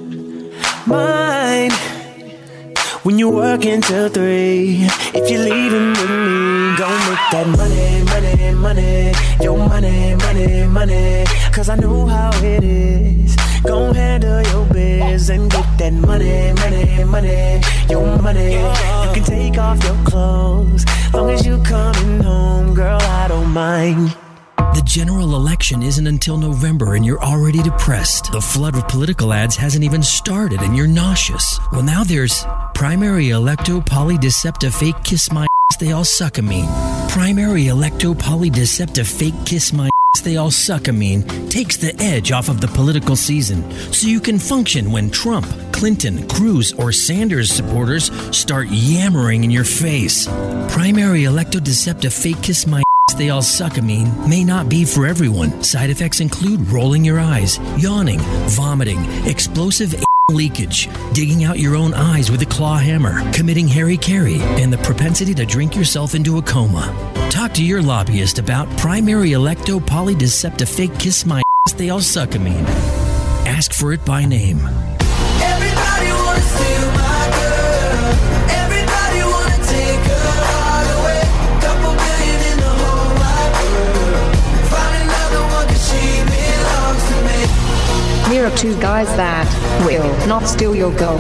mind when you work until 3. If you're leaving with me, go make that money, money, money. Your money, money, money. Cause I know how it is. Go handle your biz and get that money, money, money. Your money. You can take off your clothes. Long as you coming home, girl, I don't mind. The general election isn't until November and you're already depressed. The flood of political ads hasn't even started and you're nauseous. Well, now there's Primary Electo Polydecepta Fake Kiss My Ass, They All Suck-a-Mean. Primary Electo Polydecepta Fake Kiss My Ass, They All Suck-a-Mean takes the edge off of the political season so you can function when Trump, Clinton, Cruz, or Sanders supporters start yammering in your face. Primary Electo Decepta Fake Kiss My They All Suck-a-Mean may not be for everyone. Side effects include rolling your eyes, yawning, vomiting, explosive leakage, digging out your own eyes with a claw hammer, committing hara-kiri, and the propensity to drink yourself into a coma. Talk to your lobbyist about Primary Electo Polydecepta Fake Kiss My They All Suck-a-Mean. Ask for it by name. Everybody wanna steal my girl. Everybody wanna take her heart away. Couple billion in the whole wide world. Find another one 'cause she belongs to me. Here are two guys that will not steal your girl.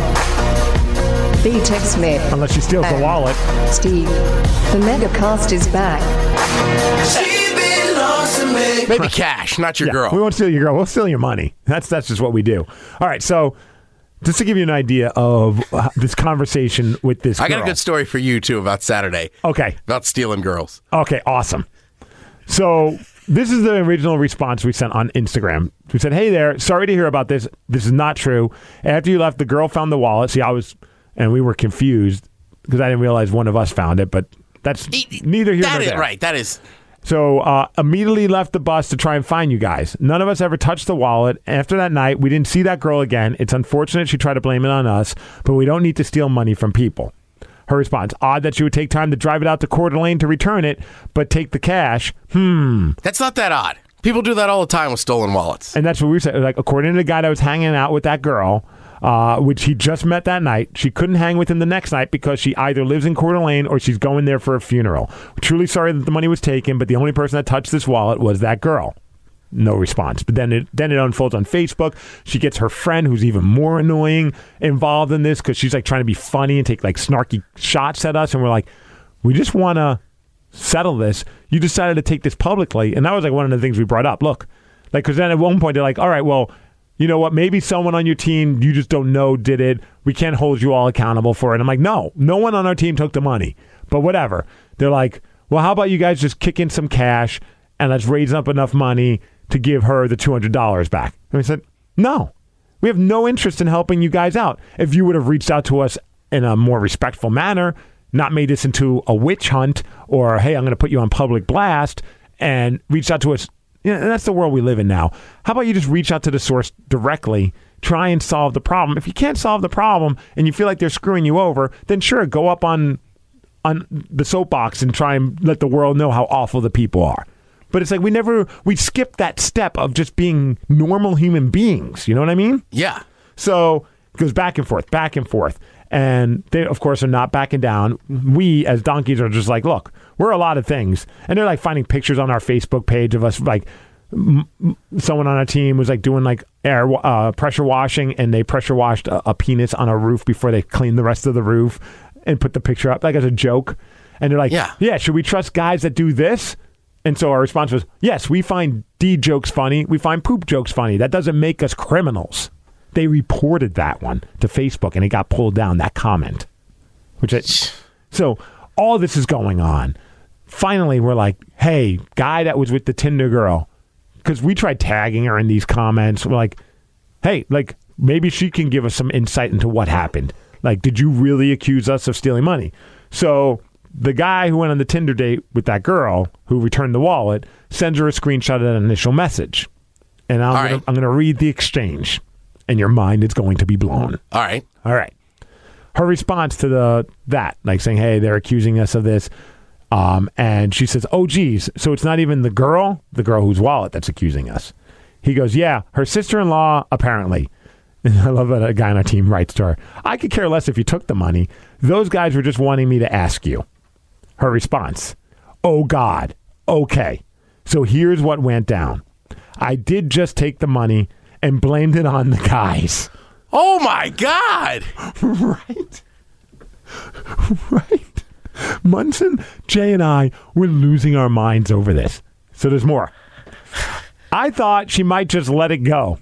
B-Tech Smith. Unless she steals the and wallet. Steve. The Megacast is back. She belongs to me. Maybe cash, not your girl. We won't steal your girl. We'll steal your money. That's just what we do. All right, so just to give you an idea of this conversation with this girl. I got a good story for you, too, about Saturday. Okay. About stealing girls. Okay, awesome. So this is the original response we sent on Instagram. We said, hey there, sorry to hear about this. This is not true. After you left, the girl found the wallet. See, we were confused because I didn't realize one of us found it, but that's neither here nor there. Right, that is. So immediately left the bus to try and find you guys. None of us ever touched the wallet. After that night, we didn't see that girl again. It's unfortunate she tried to blame it on us, but we don't need to steal money from people. Her response, odd that she would take time to drive it out to Coeur d'Alene to return it, but take the cash. That's not that odd. People do that all the time with stolen wallets. And that's what we said. Like, according to the guy that was hanging out with that girl, which he just met that night, she couldn't hang with him the next night because she either lives in Coeur d'Alene or she's going there for a funeral. We're truly sorry that the money was taken, but the only person that touched this wallet was that girl. No response. But then it unfolds on Facebook. She gets her friend, who's even more annoying, involved in this because she's like trying to be funny and take like snarky shots at us. And we're like, we just want to settle this. You decided to take this publicly. And that was like one of the things we brought up. Look, like, because then at one point they're like, all right, well, you know what? Maybe someone on your team you just don't know did it. We can't hold you all accountable for it. I'm like, no one on our team took the money. But whatever. They're like, well, how about you guys just kick in some cash and let's raise up enough money to give her the $200 back. And we said, no, we have no interest in helping you guys out. If you would have reached out to us in a more respectful manner, not made this into a witch hunt or, hey, I'm going to put you on public blast, and reached out to us. You know, that's the world we live in now. How about you just reach out to the source directly, try and solve the problem. If you can't solve the problem and you feel like they're screwing you over, then sure, go up on the soapbox and try and let the world know how awful the people are. But it's like we skipped that step of just being normal human beings. You know what I mean? Yeah. So it goes back and forth, back and forth. And they, of course, are not backing down. We, as donkeys, are just like, look, we're a lot of things. And they're like finding pictures on our Facebook page of us, like someone on our team was like doing like pressure washing, and they pressure washed a penis on a roof before they cleaned the rest of the roof and put the picture up like as a joke. And they're like, yeah, should we trust guys that do this? And so our response was, yes, we find D jokes funny. We find poop jokes funny. That doesn't make us criminals. They reported that one to Facebook, and it got pulled down, that comment. So all this is going on. Finally, we're like, hey, guy that was with the Tinder girl, because we tried tagging her in these comments. We're like, hey, like maybe she can give us some insight into what happened. Like, did you really accuse us of stealing money? So the guy who went on the Tinder date with that girl who returned the wallet sends her a screenshot of that initial message. And I'm going to read the exchange, and your mind is going to be blown. All right. Her response to that, like saying, hey, they're accusing us of this. And she says, oh, geez, so it's not even the girl whose wallet that's accusing us. He goes, yeah, her sister-in-law, apparently. And I love that a guy on our team writes to her, I could care less if you took the money. Those guys were just wanting me to ask you. Her response, oh, God, okay. So here's what went down. I did just take the money and blamed it on the guys. Oh, my God. Right. Munson, Jay, and I were losing our minds over this. So there's more. I thought she might just let it go.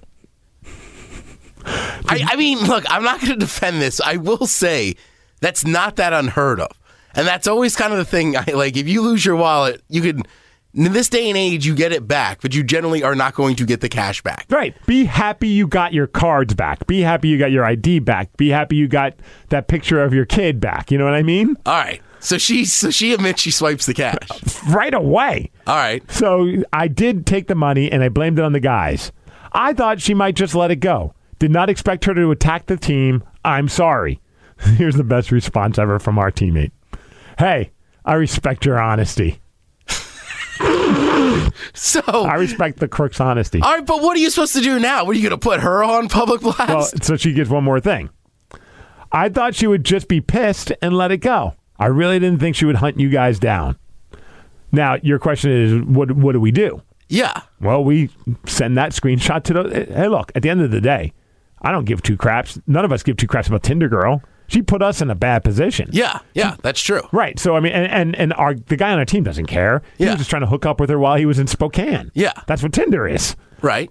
I mean, look, I'm not going to defend this. I will say that's not that unheard of. And that's always kind of the thing. Like, if you lose your wallet, you could, in this day and age, you get it back, but you generally are not going to get the cash back. Right. Be happy you got your cards back. Be happy you got your ID back. Be happy you got that picture of your kid back. You know what I mean? All right. So she admits she swipes the cash. Right away. All right. So I did take the money, and I blamed it on the guys. I thought she might just let it go. Did not expect her to attack the team. I'm sorry. Here's the best response ever from our teammate. Hey, I respect your honesty. So I respect the crook's honesty. All right, but what are you supposed to do now? What, are you going to put her on public blast? Well, so she gets one more thing. I thought she would just be pissed and let it go. I really didn't think she would hunt you guys down. Now, your question is, what do we do? Yeah. Well, we send that screenshot to the... Hey, look, at the end of the day, I don't give two craps. None of us give two craps about Tinder Girl. She put us in a bad position. Yeah, that's true. Right. So, I mean, and the guy on our team doesn't care. He was just trying to hook up with her while he was in Spokane. Yeah. That's what Tinder is. Right.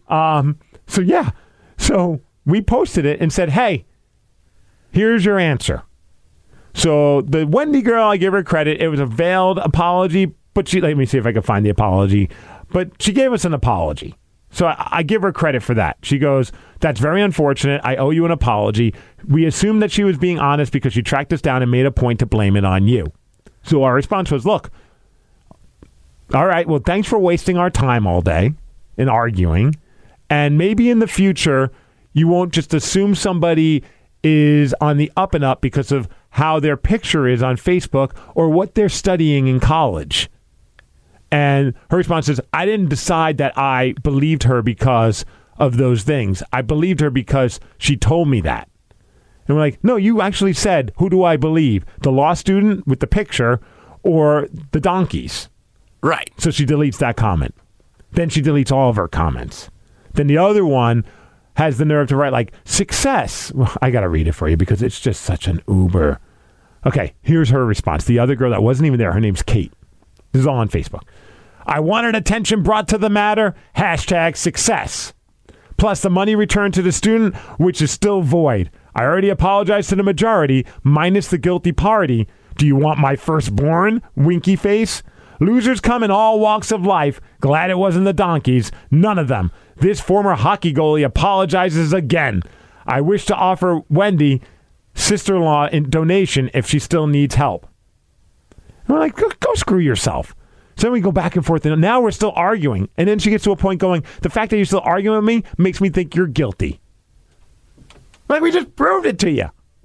So we posted it and said, hey, here's your answer. So the Wendy girl, I give her credit. It was a veiled apology, but let me see if I can find the apology. But she gave us an apology. So I give her credit for that. She goes, that's very unfortunate. I owe you an apology. We assumed that she was being honest because she tracked us down and made a point to blame it on you. So our response was, look, all right, well, thanks for wasting our time all day in arguing. And maybe in the future, you won't just assume somebody is on the up and up because of how their picture is on Facebook or what they're studying in college. And her response is, I didn't decide that I believed her because of those things. I believed her because she told me that. And we're like, no, you actually said, who do I believe? The law student with the picture or the donkeys? Right. So she deletes that comment. Then she deletes all of her comments. Then the other one has the nerve to write like, success. Well, I got to read it for you because it's just such an uber. Okay, here's her response. The other girl that wasn't even there, her name's Kate. This is all on Facebook. I wanted attention brought to the matter. # success. Plus the money returned to the student, which is still void. I already apologized to the majority, minus the guilty party. Do you want my firstborn? Winky face. Losers come in all walks of life. Glad it wasn't the donkeys. None of them. This former hockey goalie apologizes again. I wish to offer Wendy, sister-in-law, in donation if she still needs help. And we're like, go screw yourself. So then we go back and forth, and now we're still arguing. And then she gets to a point going, the fact that you're still arguing with me makes me think you're guilty. Like, we just proved it to you.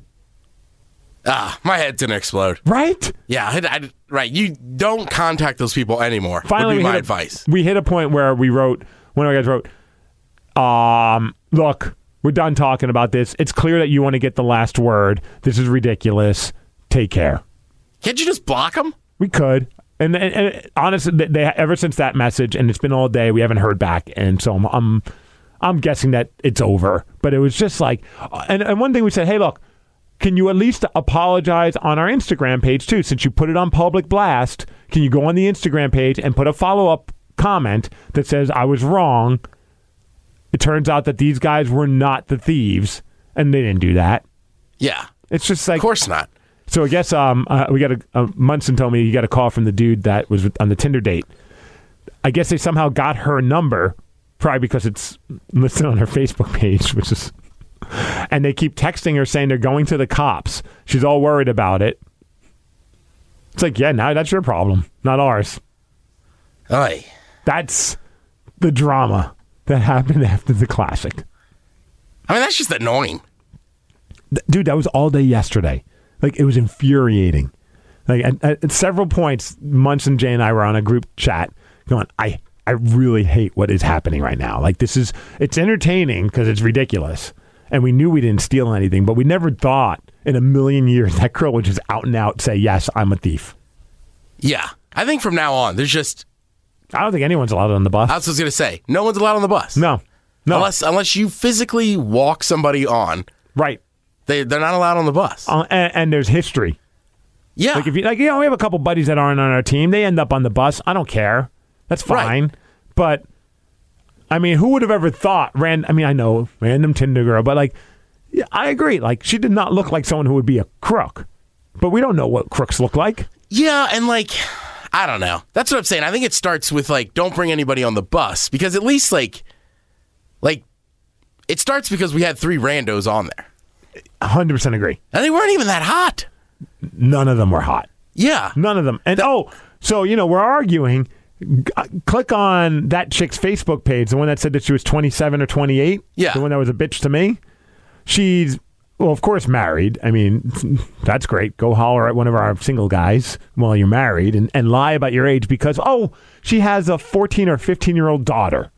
My head's going to explode. Right? Yeah, right. You don't contact those people anymore. Finally, would be my advice. We hit a point where we wrote, one of our guys wrote, look, we're done talking about this. It's clear that you want to get the last word. This is ridiculous. Take care. Can't you just block them? We could. And honestly, they ever since that message, and it's been all day, we haven't heard back. And so I'm guessing that it's over. But it was just like, and one thing we said, hey, look, can you at least apologize on our Instagram page too? Since you put it on public blast, can you go on the Instagram page and put a follow-up comment that says, I was wrong. It turns out that these guys were not the thieves, and they didn't do that. Yeah. It's just like, of course not. So I guess we got Munson told me you got a call from the dude that was on the Tinder date. I guess they somehow got her number, probably because it's listed on her Facebook page, which is, and they keep texting her saying they're going to the cops. She's all worried about it. It's like, yeah, now that's your problem, not ours. Aye. That's the drama that happened after the Classic. I mean, that's just annoying. Dude, that was all day yesterday. Like, it was infuriating. Like, at several points, Munson, Jay, and I were on a group chat going, I really hate what is happening right now. Like, it's entertaining because it's ridiculous. And we knew we didn't steal anything, but we never thought in a million years that girl would just out and out say, yes, I'm a thief. Yeah. I think from now on, there's just... I don't think anyone's allowed on the bus. I was going to say, no one's allowed on the bus. No. Unless you physically walk somebody on. Right. They're not allowed on the bus. And there's history. Yeah. Like, we have a couple buddies that aren't on our team. They end up on the bus. I don't care. That's fine. Right. But, I mean, who would have ever thought, I know, random Tinder girl, but, like, yeah, I agree. Like, she did not look like someone who would be a crook. But we don't know what crooks look like. Yeah, and, like, I don't know. That's what I'm saying. I think it starts with, like, don't bring anybody on the bus. Because at least, like, it starts because we had 3 randos on there. 100% agree. And they weren't even that hot. None of them were hot. Yeah. None of them. And so, we're arguing. Click on that chick's Facebook page, the one that said that she was 27 or 28. Yeah. The one that was a bitch to me. She's Well, of course, married. I mean, that's great. Go holler at one of our single guys while you're married and lie about your age because, she has a 14 or 15-year-old daughter.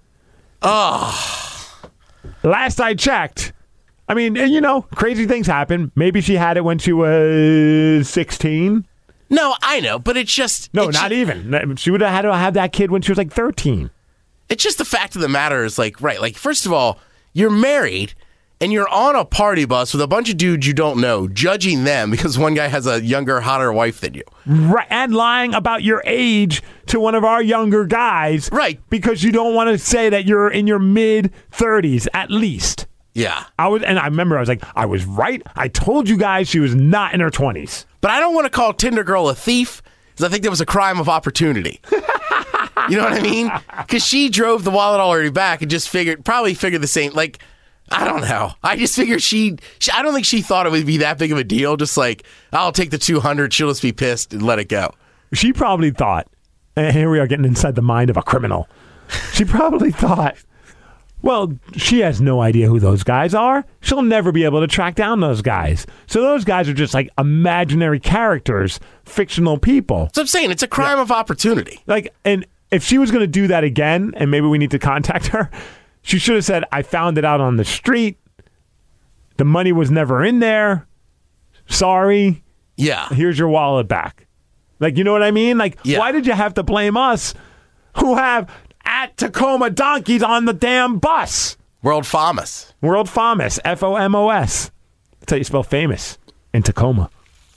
Last I checked, I mean, crazy things happen. Maybe she had it when she was 16. No, I know, but it's just... No, not even. She would have had to have that kid when she was like 13. It's just the fact of the matter is first of all, you're married and you're on a party bus with a bunch of dudes you don't know, judging them because one guy has a younger, hotter wife than you. Right, and lying about your age to one of our younger guys. Right. Because you don't want to say that you're in your mid-30s, at least. Yeah. I remember I was like, I was right. I told you guys she was not in her 20s. But I don't want to call Tinder Girl a thief because I think that was a crime of opportunity. You know what I mean? Because she drove the wallet already back and just probably figured the same, I don't know. I just figured I don't think she thought it would be that big of a deal. Just I'll take the 200. She'll just be pissed and let it go. She probably thought, and here we are getting inside the mind of a criminal. She probably thought, well, she has no idea who those guys are. She'll never be able to track down those guys. So those guys are just like imaginary characters, fictional people. So I'm saying it's a crime of opportunity. And if she was going to do that again, and maybe we need to contact her, she should have said, I found it out on the street. The money was never in there. Sorry. Yeah. Here's your wallet back. You know what I mean? Why did you have to blame us who have at Tacoma donkeys on the damn bus? World famous. World famous. FOMOS. That's how you spell famous in Tacoma.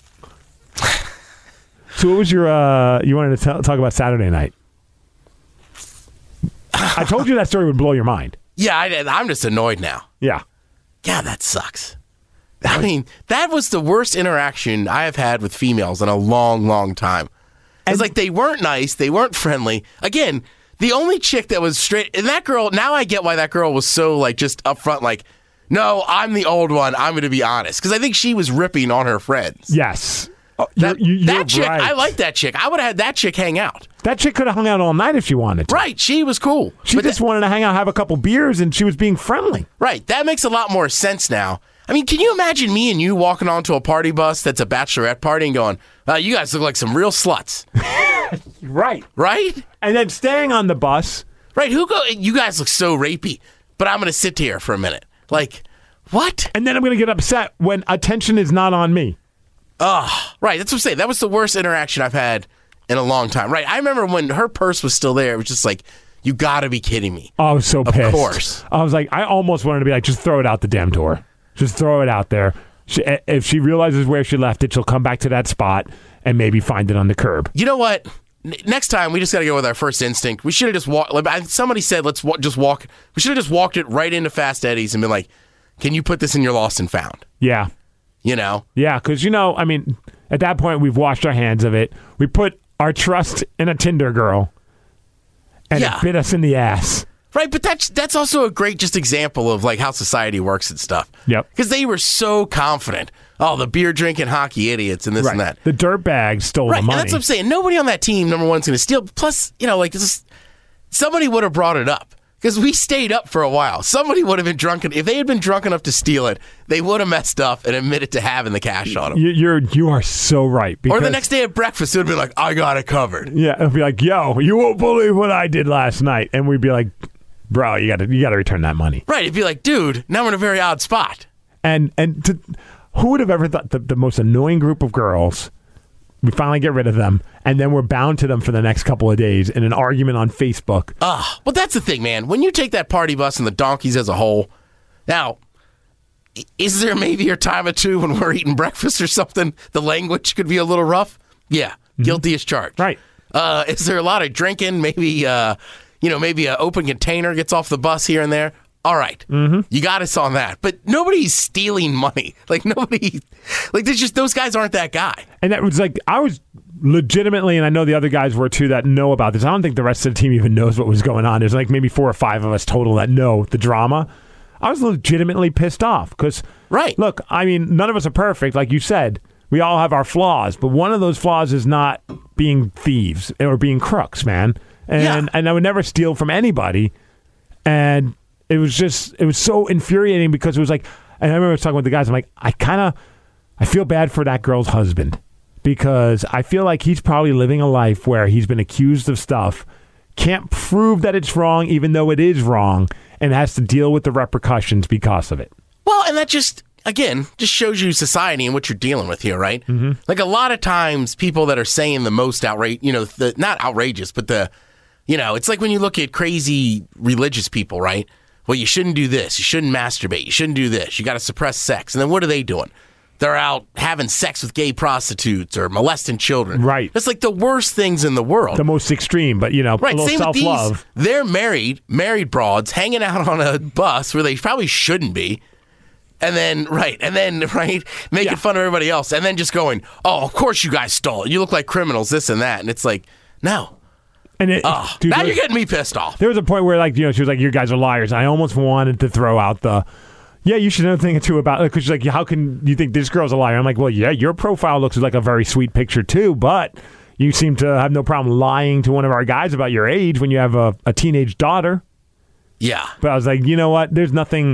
So what was your, you wanted to talk about Saturday night? I told you that story would blow your mind. Yeah, I'm just annoyed now. Yeah. Yeah, that sucks. I mean, that was the worst interaction I have had with females in a long, long time. It's they weren't nice. They weren't friendly. Again, the only chick that was straight, and that girl, now I get why that girl was so just upfront, no, I'm the old one. I'm going to be honest. Because I think she was ripping on her friends. Yes. That chick, right. I like that chick. I would have had that chick hang out. That chick could have hung out all night if she wanted to. Right. She was cool. She just wanted to hang out, have a couple beers, and she was being friendly. Right. That makes a lot more sense now. I mean, can you imagine me and you walking onto a party bus that's a bachelorette party and going, you guys look like some real sluts. Right. Right? And then staying on the bus. Right. You guys look so rapey, but I'm going to sit here for a minute. What? And then I'm going to get upset when attention is not on me. Right. That's what I'm saying. That was the worst interaction I've had in a long time. Right. I remember when her purse was still there. It was just you got to be kidding me. I was so pissed. Of course. I was I almost wanted to be just throw it out the damn door. Just throw it out there. If she realizes where she left it, she'll come back to that spot and maybe find it on the curb. You know what? Next time, we just got to go with our first instinct. We should have just walked. Somebody said, let's just walk. We should have just walked it right into Fast Eddie's and been like, can you put this in your lost and found? Yeah. Yeah, because, I mean, at that point, we've washed our hands of it. We put our trust in a Tinder girl, and it bit us in the ass. Right, but that's also a great just example of how society works and stuff. Yep. Because they were so confident. Oh, the beer drinking hockey idiots and this and that. The dirtbags stole the money. And that's what I'm saying. Nobody on that team, number one, is going to steal. Plus, somebody would have brought it up. Because we stayed up for a while. Somebody would have been drunk. If they had been drunk enough to steal it, they would have messed up and admitted to having the cash on them. You are so right. Or the next day at breakfast, it would have been I got it covered. Yeah, it would be yo, you won't believe what I did last night. And we'd be like, bro, you got to return that money. Right. It'd be dude, now we're in a very odd spot. And who would have ever thought the most annoying group of girls, we finally get rid of them, and then we're bound to them for the next couple of days in an argument on Facebook. Well, that's the thing, man. When you take that party bus and the donkeys as a whole, now, is there maybe a time or two when we're eating breakfast or something, the language could be a little rough? Yeah. Guilty as charged. Right. Is there a lot of drinking? Maybe, maybe an open container gets off the bus here and there. All right. Mm-hmm. You got us on that. But nobody's stealing money. There's just, those guys aren't that guy. And that was I was legitimately, and I know the other guys were too that know about this. I don't think the rest of the team even knows what was going on. There's maybe 4 or 5 of us total that know the drama. I was legitimately pissed off because, right. Look, I mean, none of us are perfect. Like you said, we all have our flaws, but one of those flaws is not being thieves or being crooks, man. And I would never steal from anybody. And it was so infuriating because it was And I remember talking with the guys. I'm like, I feel bad for that girl's husband because I feel like he's probably living a life where he's been accused of stuff, can't prove that it's wrong, even though it is wrong, and has to deal with the repercussions because of it. Well, and that just shows you society and what you're dealing with here, right? Mm-hmm. Like a lot of times people that are saying the most outrageous, not outrageous, but it's like when you look at crazy religious people, right? Well, you shouldn't do this. You shouldn't masturbate. You shouldn't do this. You got to suppress sex. And then what are they doing? They're out having sex with gay prostitutes or molesting children. Right. That's like the worst things in the world. The most extreme, but, right. A little Same self-love. With these, they're married broads hanging out on a bus where they probably shouldn't be. And then making fun of everybody else. And then just going, oh, of course you guys stole it. You look like criminals, this and that. And it's like, no. And dude, now you're getting me pissed off. There was a point where, she was like, you guys are liars. I almost wanted to throw out you should know a thing or two about it. Because she's like, how can you think this girl's a liar? I'm like, well, yeah, your profile looks like a very sweet picture too, but you seem to have no problem lying to one of our guys about your age when you have a teenage daughter. Yeah. But I was like, you know what? There's nothing,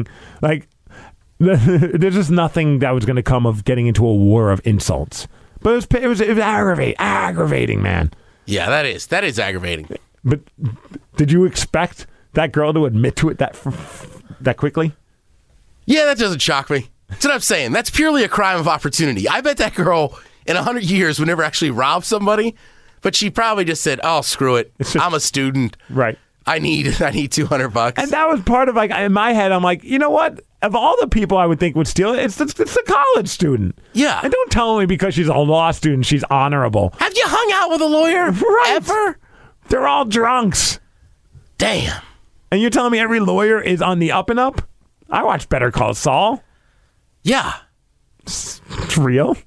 there's just nothing that was going to come of getting into a war of insults. But it was aggravating, man. Yeah, that is aggravating. But did you expect that girl to admit to it that quickly? Yeah, that doesn't shock me. That's what I'm saying. That's purely a crime of opportunity. I bet that girl in 100 years would never actually rob somebody, but she probably just said, "Oh, screw it. I'm a student. Right. I need $200." And that was part of in my head. I'm like, you know what? Of all the people I would think would steal it, it's the college student. Yeah. And don't tell me because she's a law student, she's honorable. Have you hung out with a lawyer ever? They're all drunks. Damn. And you're telling me every lawyer is on the up and up? I watched Better Call Saul. Yeah. It's real.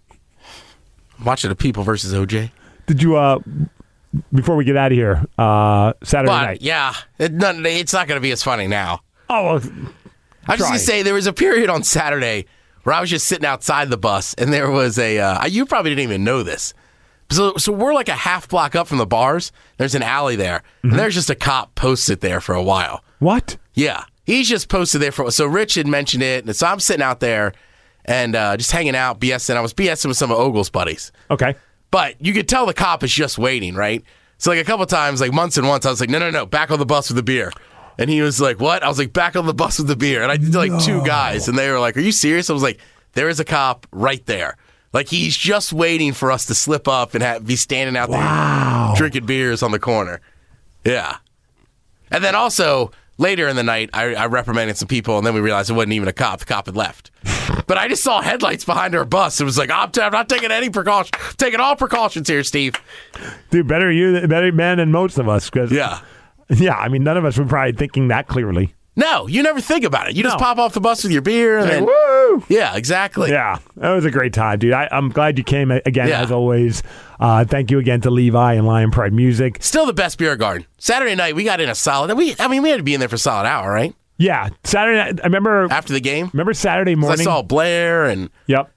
I'm watching The People versus OJ. Did you, before we get out of here, Saturday night? Yeah. It's not going to be as funny now. Oh, well, I was just going to say, there was a period on Saturday where I was just sitting outside the bus, and there was you probably didn't even know this. So we're like a half block up from the bars. There's an alley there, and there's just a cop posted there for a while. What? Yeah. He's just posted there so Rich had mentioned it, and so I'm sitting out there and just hanging out, BSing. I was BSing with some of Ogle's buddies. Okay. But you could tell the cop is just waiting, right? So a couple times, months and once, I was like, no, back on the bus with the beer. And he was like, what? I was like, back on the bus with the beer. And I did two guys, and they were like, are you serious? I was like, there is a cop right there. He's just waiting for us to slip up and be standing out there drinking beers on the corner. Yeah. And then also, later in the night, I reprimanded some people, and then we realized it wasn't even a cop. The cop had left. But I just saw headlights behind our bus. It was like, I'm not taking any precaution. I'm taking all precautions here, Steve. Dude, better man than most of us. Yeah. Yeah, I mean, none of us were probably thinking that clearly. No, you never think about it. You just pop off the bus with your beer. And then, woo! Yeah, exactly. Yeah, that was a great time, dude. I'm glad you came again, as always. Thank you again to Levi and Lion Pride Music. Still the best beer garden. Saturday night, we got in a solid... we had to be in there for a solid hour, right? Yeah, Saturday night. I remember... After the game? Remember Saturday morning? I saw Blair and... Yep.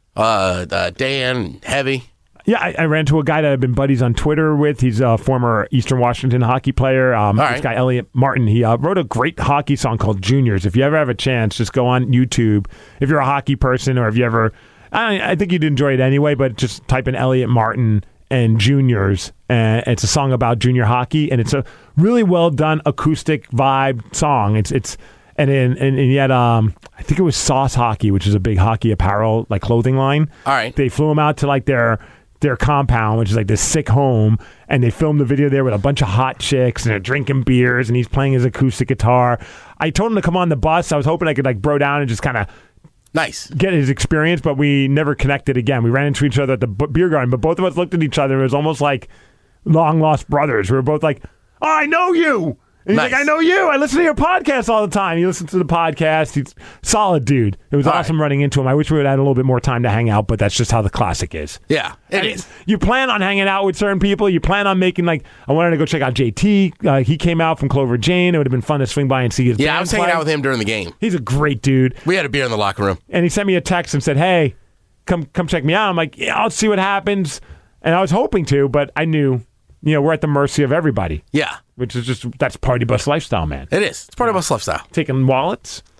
Dan, Heavy. Yeah, I ran to a guy that I've been buddies on Twitter with. He's a former Eastern Washington hockey player. This guy, Elliot Martin, he wrote a great hockey song called Juniors. If you ever have a chance, just go on YouTube. If you're a hockey person or if you ever... I think you'd enjoy it anyway, but just type in Elliot Martin and Juniors. And it's a song about junior hockey, and it's a really well done acoustic vibe song. And yet, I think it was Sauce Hockey, which is a big hockey apparel clothing line. All right. They flew him out to their compound, which is this sick home, and they filmed the video there with a bunch of hot chicks and they're drinking beers, and he's playing his acoustic guitar. I told him to come on the bus. I was hoping I could bro down and just kind of get his experience, but we never connected again. We ran into each other at the beer garden, but both of us looked at each other. It was almost like long lost brothers. We were both like, "Oh, I know you." And he's like, I know you. I listen to your podcast all the time. He listens to the podcast. He's a solid dude. It was awesome running into him. I wish we would have had a little bit more time to hang out, but that's just how the classic is. Yeah, it is. You plan on hanging out with certain people. You plan on making, I wanted to go check out JT. He came out from Clover Jane. It would have been fun to swing by and see his band I was hanging out with him during the game. He's a great dude. We had a beer in the locker room. And he sent me a text and said, hey, come check me out. I'm like, yeah, I'll see what happens. And I was hoping to, but I knew... we're at the mercy of everybody. Yeah. Which is that's party bus lifestyle, man. It is. It's party bus lifestyle. Taking wallets.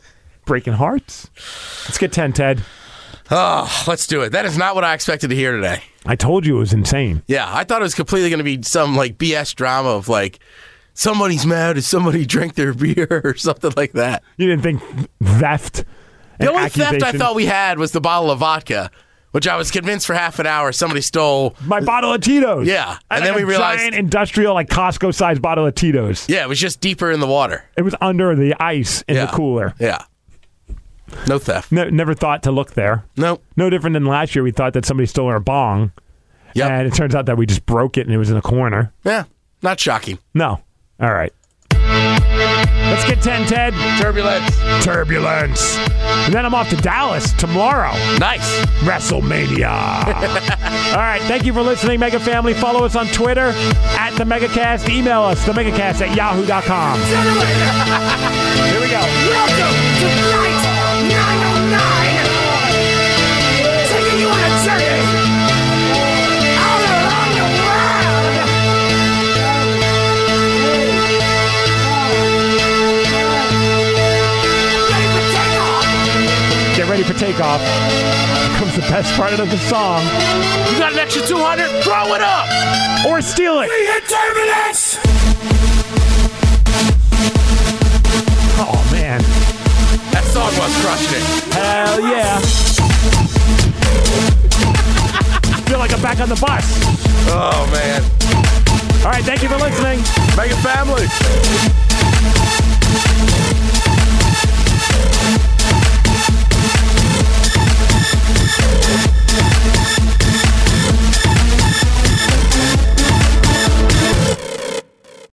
breaking hearts. Let's get 10, Ted. Oh, let's do it. That is not what I expected to hear today. I told you it was insane. Yeah, I thought it was completely going to be some like BS drama of like somebody's mad if somebody drank their beer or something like that. You didn't think theft? The only theft I thought we had was the bottle of vodka, which I was convinced for half an hour somebody stole. My bottle of Tito's. Yeah, and then we realized giant industrial, like Costco-sized bottle of Tito's. Yeah, it was just deeper in the water. It was under the ice in the cooler. Yeah. No theft. Never thought to look there. Nope. No different than last year. We thought that somebody stole our bong. Yep. And it turns out that we just broke it and it was in a corner. Yeah. Not shocking. No. All right. Let's get 10, Ted. Turbulence. And then I'm off to Dallas tomorrow. Nice. WrestleMania. All right. Thank you for listening, Mega Family. Follow us on Twitter at The Megacast. Email us, themegacast@yahoo.com. Here we go. Welcome to Flight 909. Taking you on a journey all around the world. Get ready for takeoff. Here comes the best part of the song. You got an extra 200? Throw it up! Or steal it! We hit turbulence! Oh, man. That song was crushing it. Hell yeah. Feel like I'm back on the bus. Oh, man. All right, thank you for listening. Mega Family.